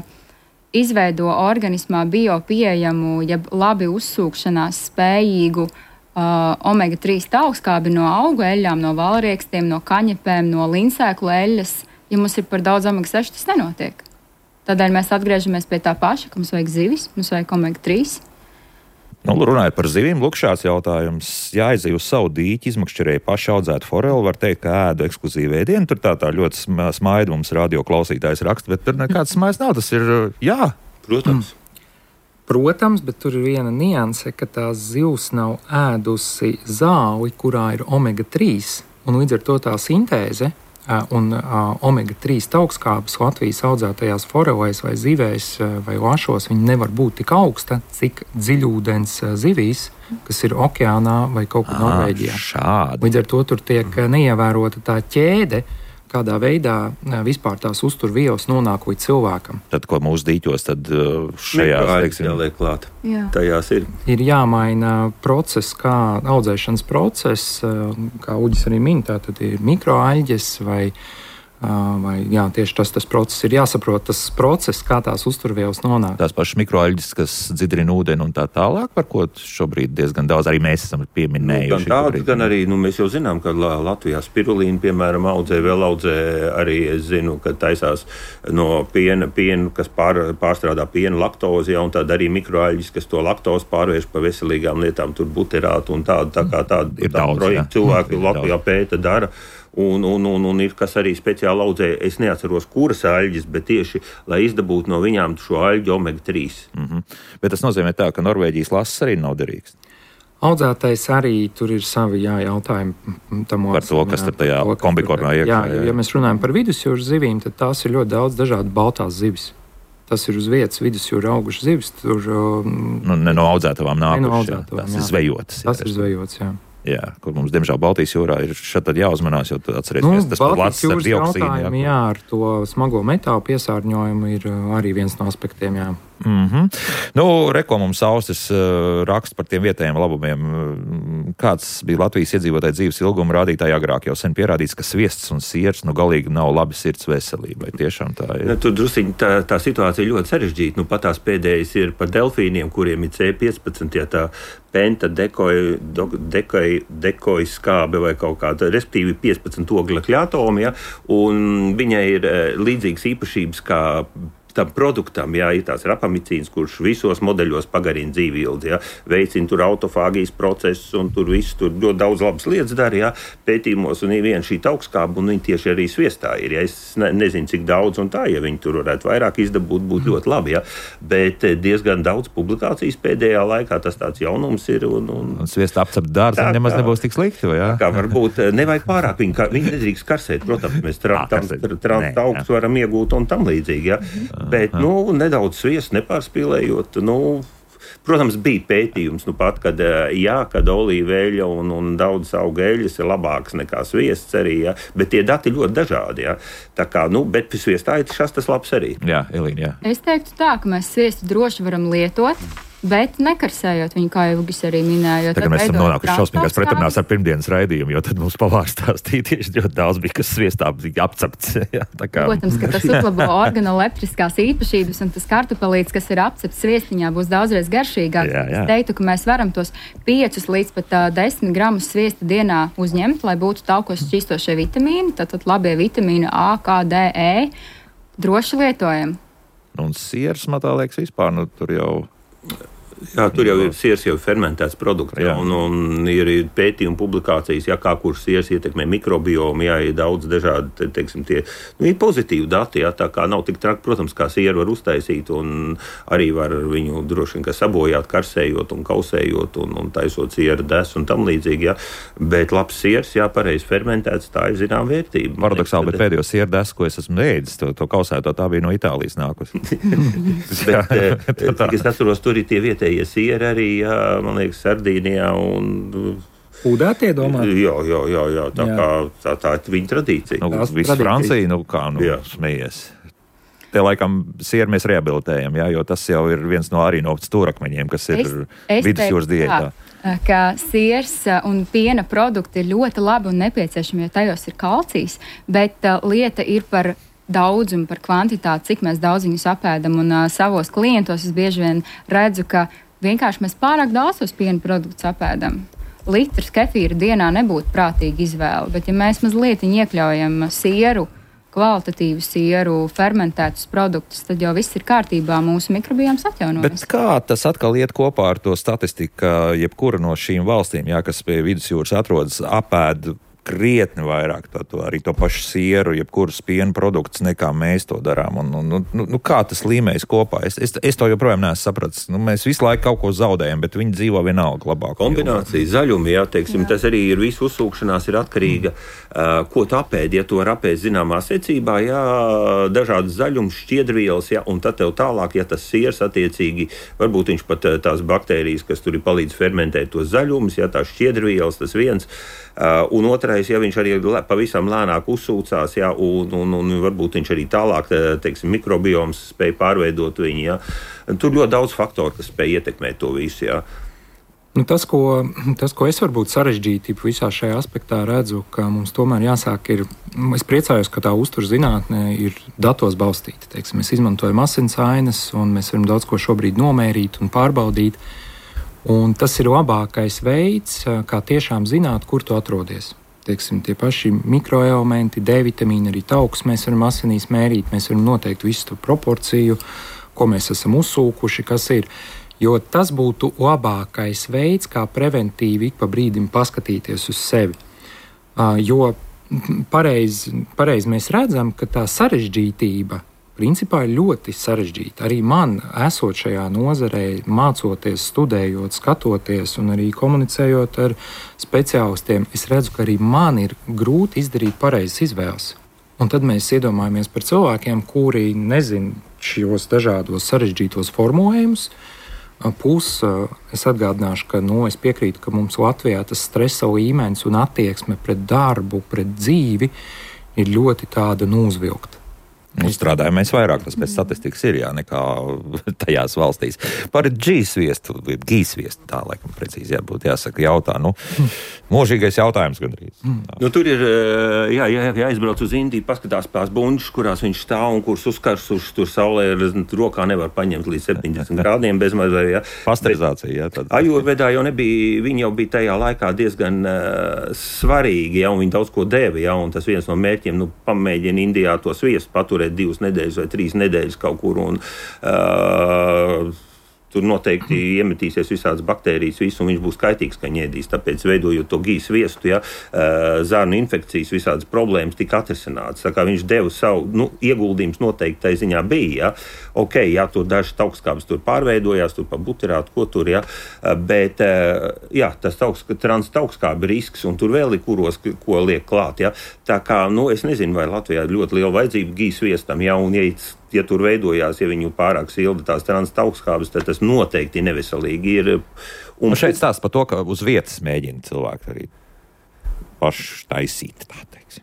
izveido organismā biopieejamu, jeb labi uzsūkšanās spējīgu omega trīs augstskābi no augu eļļām, no valriekstiem, no kaņepēm, no lincēklu eļļas. Ja mums ir par daudz omega seši, tas nenotiek. Tādēļ mēs atgriežamies pie tā paša, ka mums vajag zivis, mums vajag omega trīs. Nu, runājot par zivīm, lūk, šāds jautājums. Ja aizēju uz savu dīķi, izmakšķerēju pašu audzētu foreli, var teikt, ka ēdu ekskluzīvu ēdienu. Tur tā, tā ļoti smaida mums radio klausītājs raksta, bet tur nekāds smaids nav. Tas ir, jā. Protams. Mm. Protams, bet tur ir viena nianse, ka tā zivs nav ēdusi zāli, kurā ir omega trīs, un līdz ar to tā sintēze un uh, omega trīs augstskābes Latvijas audzētajās forelēs vai zivēs uh, vai lašos, viņi nevar būt tik augsta, cik dziļūdens uh, zivīs, kas ir okeānā vai kaut kur Norvēģijā. Šādi. Līdz ar to tur tiek uh, neievērota tā ķēde, kādā veidā uh, vispār tās uzturvielas nonāk līdz cilvēkam. Tad, ko mūsu dīķos, tad uh, šajās, teiksim, jāliek klāt. Jā. Tajās ir. Ir jāmaina process, kā audzēšanas process, uh, kā Uģis arī min, tātad ir mikroaļģes vai Vai, jā, tieši tas, tas process ir jāsaprot, tas process, kā tās uzturvielas nonāk. Tās pašas mikroaļģes, kas dziedrina ūdeni un tā tālāk, par ko šobrīd diezgan daudz arī mēs esam pieminējuši. Nu, gan tādu, gan arī, nu, mēs jau zinām, ka Latvijā spirulīnu, piemēram, audzē, vēl audzē arī, es zinu, ka taisās no piena, piena kas pār, pārstrādā piena laktozi, ja, un tad arī mikroaļģes, kas to laktozi pārvērš pa veselīgām lietām, tur buterātu un tādu, tā kā tādu, tādu projektu cilvēku Latvijā pēta dara. Un, un, un, un ir kas arī speciāli audzē, es neatceros, kuras aļģes, bet tieši, lai izdabūtu no viņām šo aļģu omega trīs. Mm-hmm. Bet tas nozīmē tā, ka Norvēģijas lases arī nav derīgs. Audzētais arī tur ir savi jā, jautājumi. Tam par to, kas tur tajā kombikornā iekšā. Jā, jā, ja mēs runājam par vidusjūras zivīm, tad tās ir ļoti daudz dažādu baltās zivis. Tas ir uz vietas vidusjūra augušas zivis. Tur, nu, ne no audzētavām nākušas, no audzētavām, tās ir zvejotas. Tas ir zvejots, jā. Jā, kur mums, diemžēl, Baltijas jūrā ir šeit jāuzmanās, jo atcerēsimies, nu, tas par lacis ar dioksīnu. Jā, jā, ar to smago metālu piesārņojumu ir arī viens no aspektiem, jā. Mm-hmm. Nu, reko mums Austis uh, raksta par tiem vietējiem labumiem. Kāds bija Latvijas iedzīvotāju dzīves ilguma rādītāji agrāk? Jau sen pierādīts, ka sviests un siers nu galīgi nav labi sirds veselībai. Tiešām tā ir. Ne, tur drusiņ, tā, tā situācija ļoti sarežģīta. Nu, pat tās pēdējais ir par delfīniem, kuriem ir C piecpadsmit, ja tā penta dekoja, dekoja, dekoja skābe vai kaut kāda, respektīvi piecpadsmit oglekļa atomi, ja, un viņai ir līdzīgas īpašības kā tam produktam, jā, ir tās rapamicīns, kurš visos modeļos pagarina dzīvi ilgi, jā, veicina tur autofāgijas procesus un tur viss, tur ļoti daudz labas lietas dara, jā, pētījumos, un ir viena šī augstskāba, un viņi tieši arī sviestā ir, jā, es ne, nezinu, cik daudz un tā, ja viņi tur varētu vairāk izdabūt, būtu ļoti labi, jā, bet diezgan daudz publikācijas pēdējā laikā, tas tāds jaunums ir, un... Un, un sviesta apcept dārzi, nemaz kā, nebūs tik slikti, jā? Kā varbūt nevajag pārāk, viņi, viņi nedrīkst karsēt, protams, mēs trans augstus varam iegūt un tam līdzīgi, jā. Bet, nu, nedaudz sviestu nepārspīlējot, nu, Protams, bija pētījums, nu pat, kad, jā, kad olīveļa un, un daudz auga eļļas ir labāks nekā sviests arī, jā, bet tie dati ļoti dažādi, jā. Tā kā, nu, bet pie sviestā ir šas tas labs arī. Jā, Elīna, jā. Es teiktu tā, ka mēs sviestu droši varam lietot, bet nekarsējot viņu, kā jau Ugis arī minēja. Tagad mēs esam nonākuši šausmīgās pretrunās ar pirmdienas raidījumu, jo tad mums pavārs stāstīja tieši ļoti daudz bija, kas sviestā bija apcepts. Jā, tā kā... Protams, ka tas uzlabo organoleptriskās īpašības, un tas kartupelīts, kas ir apcepts sviestiņā, būs daudzreiz garšīgāks. Jā, jā. Es teiktu, ka mēs varam tos piecus līdz pat uh, desmit gramus sviesta dienā uzņemt, lai būtu taukos šķīstošie vitamīni, tātad labie vitamīni A, K, D, E, droši lietojam. Un siers, man tā liekas, vispār, nu, tur jau... Jā, tur jau ir siers, jau fermentēts produkts, jā, un, un ir pētījumi publikācijas, jā, kā kurš siers ietekmē mikrobiomu, jā, ir daudz dažādi, te, teiksim, tie, nu, ir pozitīvi dati, jā, tā kā nav tik traki, protams, kā sieru var uztaisīt, un arī var viņu droši vien, ka sabojāt, karsējot un kausējot, un, un taisot sieru desu un tam līdzīgi, jā, bet labs siers, jā, pareizi fermentēts, tā ir zinām vērtība. Paradoksāli, bet pēdējo sieru desu, ko es esmu ēdis, to, to kausēto, tā bija no Itālijas nākusi. bet, cik es atceros, tur ir tie vietēji sieri arī, jā, man liekas, Sardīnijā un... Pūdētie domā? Jā, jā, jā, jā, tā jā. Kā tā, tā ir viņa tradīcija. Nu, viss Francija, nu kā, nu, smējies. Te laikam sieri mēs rehabilitējam, jā, jo tas jau ir viens no arī no stūrakmeņiem, kas ir vidusjūras diētā. Ka siers un piena produkti ir ļoti labi un nepieciešami, jo tajos ir kalcijs, bet uh, lieta ir par daudzumu, par kvantitāti, cik mēs daudz viņus apēdam, un uh, savos klientos es bieži vien redzu, ka vienkārši mēs pārāk daudz tos piena produktus apēdam. Litrs kefīra dienā nebūtu prātīga izvēle, bet ja mēs mazliet iekļaujam sieru, kvalitatīvu sieru, fermentētus produktus, tad jau viss ir kārtībā, mūsu mikrobioms atjaunojas. Bet kā tas atkal iet kopā ar to statistiku, ka jebkura no šīm valstīm, jā, kas pie vidusjūras atrodas, apēd krietni vairāk to, to, arī to pašu sieru, jebkurus piena produktus, nekā mēs to darām. Un, un, nu, nu, kā tas līmējas kopā? Es, es, es to joprojām neesmu sapratis. Nu, mēs visu laiku kaut ko zaudējam, bet viņi dzīvo vienalga labāk. Kombinācija, zaļumi, jā, teiksim, jā. Tas arī ir visu uzsūkšanās ir atkarīga, mm. uh, ko tu apēdi, ja tu var apēst zināmā secībā, jā, dažādas zaļumus, šķiedrvielas, jā, un tad tev tālāk, ja tas siers attiecīgi, varbūt viņš pat tās baktērijas, kas tur ir palīdz fermentēt tos zaļumus, jā, tās šķiedrvielas, tas viens, uh, un otrais, ja viņš arī pavisam lēnāk uzsūcās, jā, un, un, un varbūt viņš arī tālāk, teiksim, mikrobioms spēja pārveidot viņu, jā. Tur ļoti daudz faktoru, kas spēja ietekmēt to visu, jā. Nu, tas, ko, tas, ko es varbūt sarežģīti visā šajā aspektā redzu, ka mums tomēr jāsāk ir, es priecājos, ka tā uzturzinātne ir datos balstīta. Teiksim, mēs izmantojam asinsainas, un mēs varam daudz ko šobrīd nomērīt un pārbaudīt. Un tas ir labākais veids, kā tiešām zināt, kur tu atrodies. Teiksim, tie paši mikroelementi, D vitamīni, arī taukus mēs varam asinīs mērīt, mēs varam noteikt visu to proporciju, ko mēs esam uzsūkuši, kas ir. Jo tas būtu labākais veids, kā preventīvi ik pa brīdim paskatīties uz sevi. Jo pareizi pareiz mēs redzam, ka tā sarežģītība principā ir ļoti sarežģīta. Arī man, esot šajā nozarē, mācoties, studējot, skatoties un arī komunicējot ar speciālistiem, es redzu, ka arī man ir grūti izdarīt pareizas izvēles. Un tad mēs iedomājamies par cilvēkiem, kuri nezin šos dažādos sarežģītos formulējumus. Plus, es atgādināšu, ka nu, es piekrītu, ka mums Latvijā tas stresa līmenis un attieksme pret darbu, pret dzīvi ir ļoti tāda nūzvilkta. Nu, strādājam mēs vairāk, tas pēc statistikas ir, jā, nekā tajās valstīs. Par gīsviestu, gīsviestu, tā laikam precīzi jābūt, jāsaka, jautā, nu, mūžīgais jautājums gandrīz. Nu, tur ir, jā, jā, jāizbrauc uz Indiju, paskatās pās bunžas, kurās viņš stāv un kuras uzkarsuši, tur saulē ir, rokā nevar paņemt līdz septiņdesmit grādiem bezmazai, jā. Pasterizācija, jā. Tad... Ajurvedā jau nebija, viņi jau bija tajā laikā diezgan uh, svarīgi, jā, un viņi daudz ko deva, jā, un tas viens no mērķiem, nu, pamēģina Indijā to sviestu paturēt divas nedēļas vai trīs nedēļas kaut kur, un uh, tur noteikti iemetīsies visādas baktērijas, visu, un viņš būs kaitīgs, ka ņēdīs. Tāpēc, veidojot to gijas sviestu, ja, uh, zarnu infekcijas, visādas problēmas tika atrisinātas. Tā kā viņš deva savu, nu, ieguldījums noteikti tai ziņā bija, ja. Ok, jā, tur daži taukskābes tur pārveidojās, tur pa buterātu, ko tur, ja, bet, uh, jā, tas tauks, trans taukskābe risks, un tur vēl ir kuros, ko liek klāt, ja. Tā kā, nu, es nezinu, vai Latvijā ir ļoti liela vajadzība gijas sviestam, ja, un ja ja tur veidojās, ja viņu pārāk silda tās transta augstskābes, tad tas noteikti neveselīgi ir. Un nu šeit stāsta par to, ka uz vietas mēģina cilvēki arī paši taisīt, tā teiksim.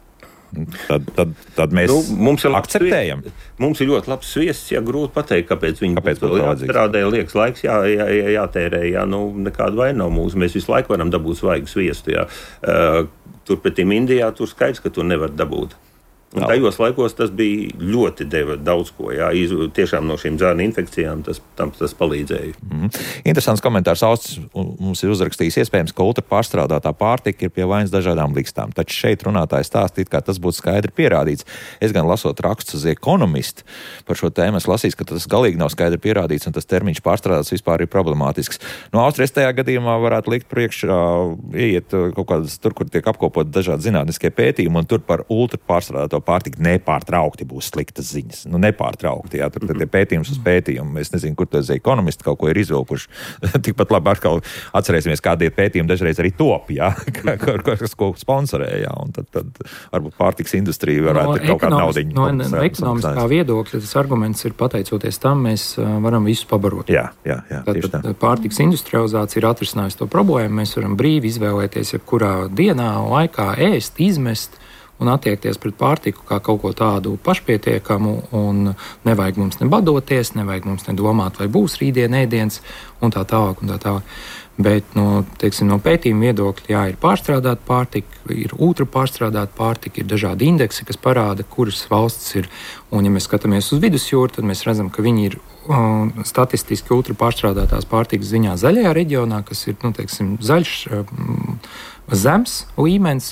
Tad, tad, tad mēs nu, mums akceptējam. Sviest, mums ir ļoti labs sviests, ja grūti pateikt, kāpēc viņi kāpēc to strādāja, liekas laiks, jā, jā, jā, jātērē, jā, nu, nekāda vaina nav mūsu. Mēs visu laiku varam dabūt svaigu sviestu, jā. Uh, turpretīm Indijā tur skaidrs, ka tu nevar dabūt. Un tajos laikos tas bija ļoti deva daudz ko. Jā, iz, tiešām no šīm dzērnu infekcijām tas, tam, tas palīdzēja. Mm. Interesants komentārs. Austs mums ir uzrakstījis, iespējams, ka ultra pārstrādātā pārtika ir pie vainas dažādām likstām. Taču šeit runātājs stāstīt, kā tas būtu skaidri pierādīts. Es gan lasot rakstus uz Economist par šo tēmu, es lasīju, ka tas galīgi nav skaidri pierādīts un tas termiņš pārstrādāts vispār ir problemātisks. No Austrijas tajā gadījumā varētu likt priekšā, ieiet kaut kādas tur, kur tiek apkopot dažādi zinātniskie pētījumi un tur par ultra pārstrādāto pārtika nepārtraukti būs sliktas ziņas. Nu, nepārtraukti, jā, tur tad ir pētījums uz pētījumu. Es nezinu, kur tas ekonomisti kaut ko ir izvilkuši. Tikpat labi atkal atcerēsimies, kādi ir pētījumi dažreiz arī top, jā, kas ko sponsorē, jā, un tad, tad varbūt pārtiks industrija varētu no, kaut kādu naudiņu. No, no ekonomiskā viedokļa tas arguments ir pateicoties tam, mēs varam visu pabarot. Jā, jā, jā, tieši tā. Tad pārtiks industrializācija ir atrisinājusi to problēmu. Mēs varam brīvi izvēlēties, jebkurā dienā, laikā ēst, izmest un attiekties pret pārtiku kā kaut ko tādu pašpietiekamu, un nevajag mums ne badoties, nevajag mums ne domāt, vai būs rītdien ēdiens, un tā tālāk, un tā tālāk. Bet no, teiksim, no pētījuma viedokļa, jā, ir pārstrādāta pārtika, ir ultra pārstrādāta pārtika, ir dažādi indeksi, kas parāda, kuras valsts ir. Un, ja mēs skatāmies uz vidusjūru, tad mēs redzam, ka viņi ir um, statistiski ultra pārstrādātās pārtikas ziņā zaļajā reģionā, kas ir, nu, teiksim, zaļš, um, zems līmenis.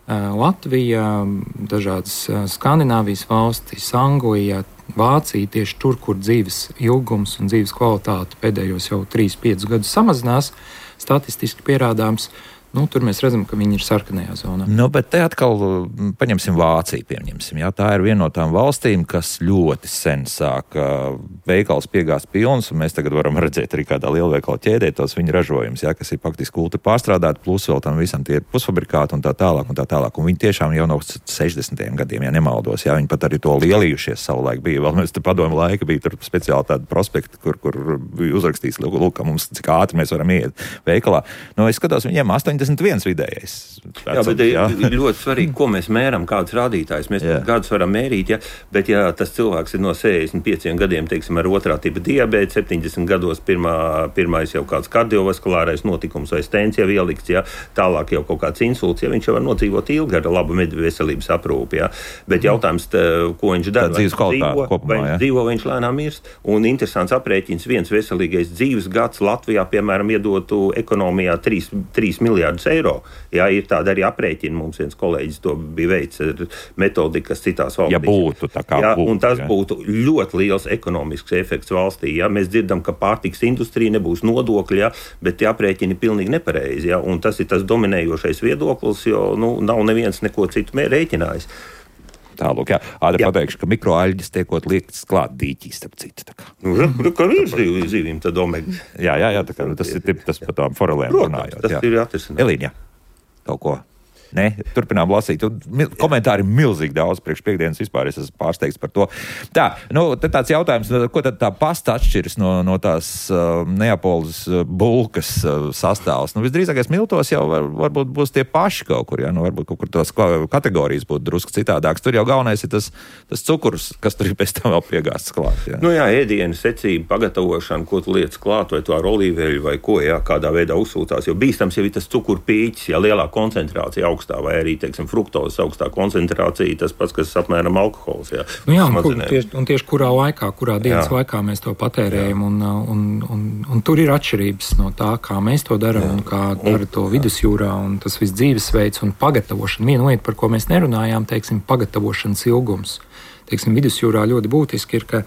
Latvija, dažādas Skandināvijas valstis, Anglija, Vācija, tieši tur, kur dzīves ilgums un dzīves kvalitāte pēdējos jau trīs piecus gadus samazinās, statistiski pierādāms. Nu, tur mēs redzam, ka viņi ir sarkanajā zonā. Nu, bet te atkal paņemsim Vāciju. Pieņemsim, jā. Tā ir viena no tām valstīm, kas ļoti sen sāk veikals piegāzt pilns, un mēs tagad varam redzēt arī kādā lielveikala ķēdē tos viņa ražojums, jā, kas ir faktiski ultra pārstrādāti, plus vēl tam visam tie ir pusfabrikāti un tā tālāk un tā tālāk. Un viņi tiešām jau no sešdesmitajiem gadiem, ja nemaldos, jā, viņi pat arī to lielījušies savulaik bija. Vēl mēs te padomu laika bija tur speciāli tādi prospekti, kur, kur uzrakstīs, lūk, ka mums cik ātri mēs varam iet veikalā. Nu, es skatos, viņiem astoņdesmit viens vidējais. Vecums, jā, bet jā. Ir ļoti svarīgi, ko mēs mēram, kādus rādītājus. Mēs gadus varam mērīt, ja, bet ja tas cilvēks ir no sešdesmit pieciem gadiem, teiksim, ar otrā tipa diabēta, septiņdesmit gados pirmā, pirmais jau kāds kardiovaskulārais notikums vai stents jau ielikts, ja, tālāk jau kaut kāds insults, ja viņš jau var nodzīvot ilgi ar labu veselības aprūpi. Ja. Bet jautājums, tā, ko viņš dara, vai, dzīvo, kopumā, vai viņš dzīvo, vai viņš lēnām mirst. Un interesants aprēķins, viens veselīgais dzīves gads Latvijā, piemēram, iedotu ekonomijā trīs miljārdus eiro. Jā, ir tāda arī aprēķina. Mums viens kolēģis to bija veids ar metodiku, kas citās valstīs. Ja būtu tā kā jā, būtu. Un tas jā. būtu ļoti liels ekonomisks efekts valstī. Jā. Mēs dzirdam, ka pārtiks industrija nebūs nodokļi, jā, bet tie aprēķini ir pilnīgi nepareizi. Jā. Un tas ir tas dominējošais viedoklis, jo nu, nav neviens neko citu rēķinājis. Tālūk, jā. Ātri pateikšu, ka mikroaļģis tiekot liekts klāt dīķī, starp citu. Tā kā. Nu, kā ir zīvīm, tad omega. Jā, jā, jā, tā kā, tas ir tas par tām forelēm runājot. Tas jā. Ir jāatrisina. Elīna, kaut ko. Nē, turpinām lasīt. Komentāri milzīgi daudz priekš piekdienas vispār. Es esmu pārsteigts par to. Tā, nu, tad tāds jautājums, ko tad tā pasta atšķiras no, no tās uh, Neapoles uh, bulkas uh, sastāvs? Nu, visdrīzākais miltos jau var, varbūt būs tie paši kaut kur, jā, nu, varbūt kaut kur tās kategorijas būtu drusku citādāks. Tur jau galvenais ir tas, tas cukurs, kas tur ir pēc tam vēl piegāsts klāt. Jā. Nu jā, ēdienu secība, pagatavošana, ko tu lietas klāt, vai tu ar olīveļu vai ko, jā, kādā veidā uzsūtās. Jo bīstams jau ir tas cukurpīķis, jā, lielā koncentrācija augstā, vai arī, teiksim, fruktozes augstā koncentrācija, tas pats, kas apmēram alkohols. Jā, nu jā un, kur, tieši, un tieši kurā laikā, kurā dienas jā. Laikā mēs to patērējam, un, un, un, un tur ir atšķirības no tā, kā mēs to darām, un kā dara to vidusjūrā, un tas viss dzīvesveids un pagatavošana. Viena lieta, par ko mēs nerunājām, teiksim, pagatavošanas ilgums. Teiksim, vidusjūrā ļoti būtiski ir, ka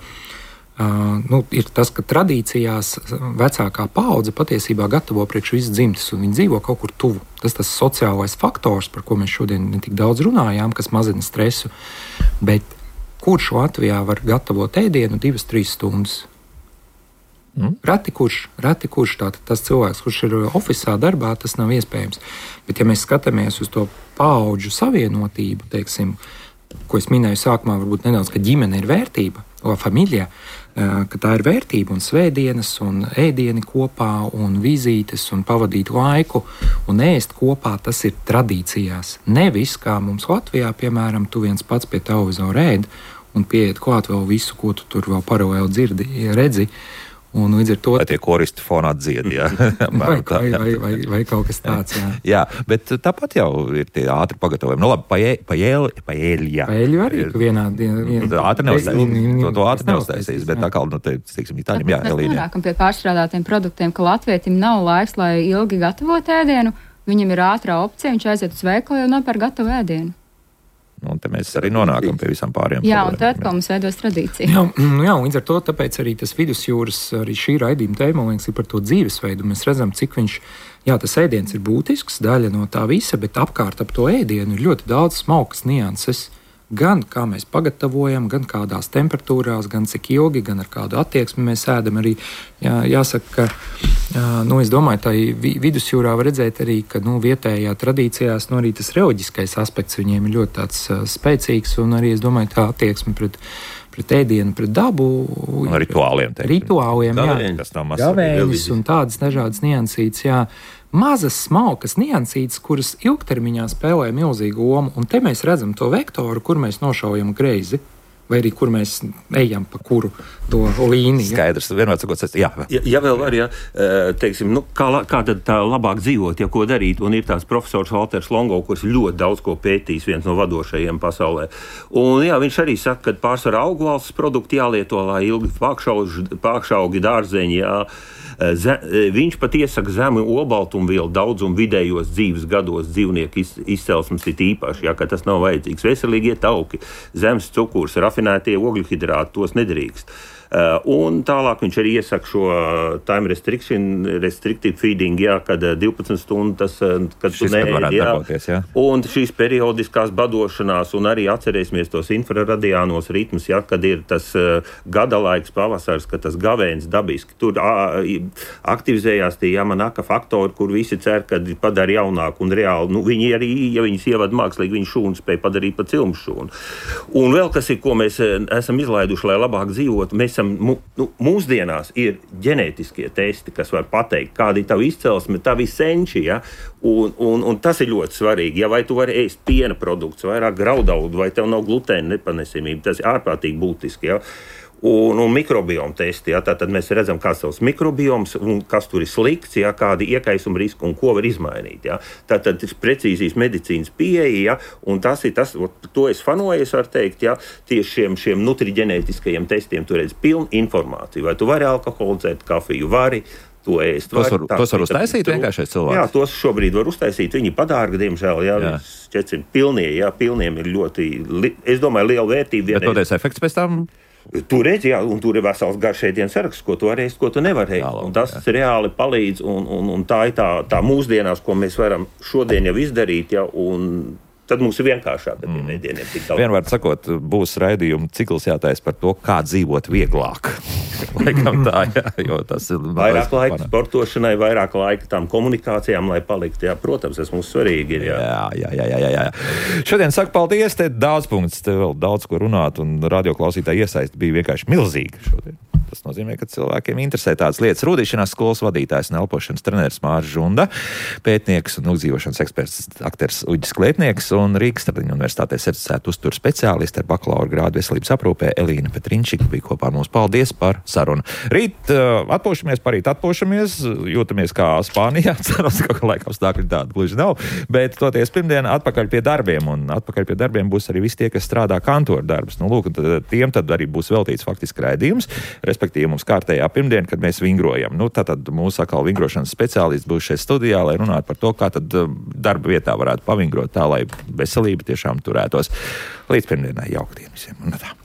Uh, nu, ir tas, ka tradīcijās vecākā paudze patiesībā gatavo priekš visas dzimtes, un viņi dzīvo kaut kur tuvu. Tas tas sociālais faktors, par ko mēs šodien ne tik daudz runājām, kas mazina stresu. Bet kurš Latvijā var gatavot ēdienu divas, trīs stundas? Mm. Reti kurš, reti kurš tātad tas cilvēks, kurš ir ofisā darbā, tas nav iespējams. Bet ja mēs skatāmies uz to paudžu savienotību, teiksim, ko es minēju sākumā, varbūt nedaudz, ka ģimene ir vērtība. La Familia, ka tā ir vērtība un svētdienas un ēdieni kopā un vizītes un pavadīt laiku un ēst kopā, tas ir tradīcijās. Nevis, kā mums Latvijā, piemēram, tu viens pats pie televizora ēd un pieiet klāt vēl visu, ko tu tur vēl paralēli dzirdi, redzi. Un līdz ar to... Vai tie koristi fonā dzied, jā. vai, vai, vai, vai, vai kaut kas tāds, jā. Jā, bet tāpat jau ir tie ātri pagatavojumi. Nu labi, paēļi, paēļi, jā. Paēļi arī, ka vienā dienā... Vien... Ātri neuztaisīs, to, to ātri neuztaisīs, bet tā kā, nu, te, teiksim, Itāļiem, jā, Elīne. Mēs nonākam pie pārstrādātiem produktiem, ka latvietim nav laiks, lai ilgi gatavot ēdienu, viņam ir ātrā opcija, viņš aiziet uz veikalu un nopērk gatavu ēdienu. Un te mēs arī nonākam pie visām pārējām. Jā, un tad, kā mums veidos tradīcija. Jā, jā, līdz ar to, tāpēc arī tas vidusjūras, arī šī raidījuma tēma, liekas, ir par to dzīvesveidu. Mēs redzam, cik viņš, jā, tas ēdiens ir būtisks, daļa no tā visa, bet apkārt ap to ēdienu ir ļoti daudz smalkas nianses. Gan kā mēs pagatavojam, gan kādās temperatūrās, gan cik ilgi, gan ar kādu attieksmi mēs ēdam. Arī jā, jāsaka, ka nu, es domāju, tā vidusjūrā var redzēt arī, ka nu, vietējā tradīcijās nu, arī tas reliģiskais aspekts viņiem ir ļoti tāds spēcīgs, un arī es domāju, tā attieksme pret, pret ēdienu, pret dabu. Un rituāliem. Teiksim. Rituāliem, Gavēņi. jā. Gavēņus un tādas dažādas niansītes, jā. Mazas, smalkas niansītes, kuras ilgtermiņā spēlē milzīgu lomu, un te mēs redzam to vektoru, kur mēs nošaujam greizi, vai arī kur mēs ejam pa kuru to līniju. Skaidrs, vienmēr sakot, jā. Ja, ja vēl var, ja, teiksim, nu, kā, kā tad tā labāk dzīvot, ja ko darīt, un ir tāds profesors Walters Longo, kurš ļoti daudz ko pētījis, viens no vadošajiem pasaulē. Un jā, viņš arī saka, ka pārsvarā augvalsts produkti jālieto, lai ilgi pākšaugi, dārzeņi, jā. Ze, viņš pat iesaka zemu olbaltumvielu daudzumu vidējos dzīves gados dzīvnieku izcelsmes ir īpaši, ja, ka tas nav vajadzīgs. Veselīgie tauki, zemes cukurs, rafinētie ogļuhidrāti, tos nedrīkst. Uh, un tālāk viņš arī iesaka šo time restriction, restricted feeding, jā, kad divpadsmit stundu tas, kad šis, tu neēd, jā. jā. Un šīs periodiskās badošanās, un arī atcerēsimies tos infraradiānos ritmus, jā, kad ir tas uh, gada laiks pavasars, kad tas gavēns dabiski. Tur uh, aktivizējās tie Yamanaka faktori, kur visi cer, kad padara jaunāku un reāli. Nu, viņi arī, ja viņus ievad mākslīgi, viņi šūnu spēj padarīt pa cilmu šūnu. Un vēl kas ir, ko mēs esam izlaiduši, lai labāk dzīvot, mēs Nu, mūsdienās ir ģenētiskie testi, kas var pateikt, kāda ir tava izcelsme, tavi senči, ja? un, un, un tas ir ļoti svarīgi. Ja? Vai tu vari ēst piena produktus, vairāk graudaudu, vai tev nav glutēna nepanesamība, tas ir ārprātīgi būtiski. Ja? Un, un mikrobioma testi, ja? Tātad mēs redzam, kāds tavs mikrobioms un kas tur ir slikts, ja? Kādi iekaisuma riski un ko var izmainīt. Ja? Tātad precīzijas medicīnas pieeja, ja? Un tas ir tas, to es fanoju, var teikt, ja? Tieši šiem, šiem nutriģenētiskajiem testiem tu redz pilnu informāciju. Vai tu vari alkoholizēt kafiju, vari, to ēst. Tos var, tos var uztaisīt vienkāršais cilvēks? Jā, tos šobrīd var uztaisīt. Viņi padārga, diemžēl, jā, jā. Četri pilnie, jā, pilniem ir ļoti, es domāju, liela vērtība. Bet toties efekts pēc tam? Tu redzi, jā, un tur ir vesels garš ēdienas saraksts, ko tu vari ēst, ko tu nevari ēst. Un tas jā. reāli palīdz, un, un, un tā ir tā, tā mūsdienās, ko mēs varam šodien jau izdarīt, ja, un tad mums ir vienkāršāk ar tiem ēdieniem tik daudz. Vienvārds sakot, būs raidījuma cikls jātaisa par to, kā dzīvot vieglāk. Laikam tā, jā, jo tas ir... Vairāk laika sportošanai, vairāk laika tām komunikācijām, lai paliktu, jā, protams, tas mums svarīgi ir, jā. Jā, jā, jā, jā, jā. Šodien saku paldies, te daudz punkts, te vēl daudz ko runāt, un radioklausītāji iesaisti bija vienkārši milzīgi šodien. Tas nozīmē, ka cilvēkiem interesē tādas lietas. Rūdīšanās skolas vadītājs un elpošanas treneris Mārs Žunda, pētnieks un uzzīvošanas eksperts akters Uģis Klēpnieks un Rīgas Stradiņu universitātē certificēta uzturu speciāliste ar bakalaura grādu veselības aprūpē Elīna Petrinčika bija kopā ar mums. Paldies par sarunu. Rīt uh, atpūšamies, parīt atpūšamies, jūtamies kā Spānijā, cerams, ka laikam stākļi tādi gluži nav, bet toties pirmdien atpakaļ pie darbiem, un atpakaļ pie darbiem būs arī visi tie, kas strādā kantoru darbus. Nu, lūk, tiem tad arī būs veltīts faktiski raidījums, respektīvi mums kārtējā pirmdien, kad mēs vingrojam. Nu, tātad mūsu atkal vingrošanas speciālists būs šeit studijā, lai runātu par to, kā tad darba vietā varētu pavingrot tā, lai veselība tiešām turētos. Līdz pirmdienai jauka dienu visiem. Un tā.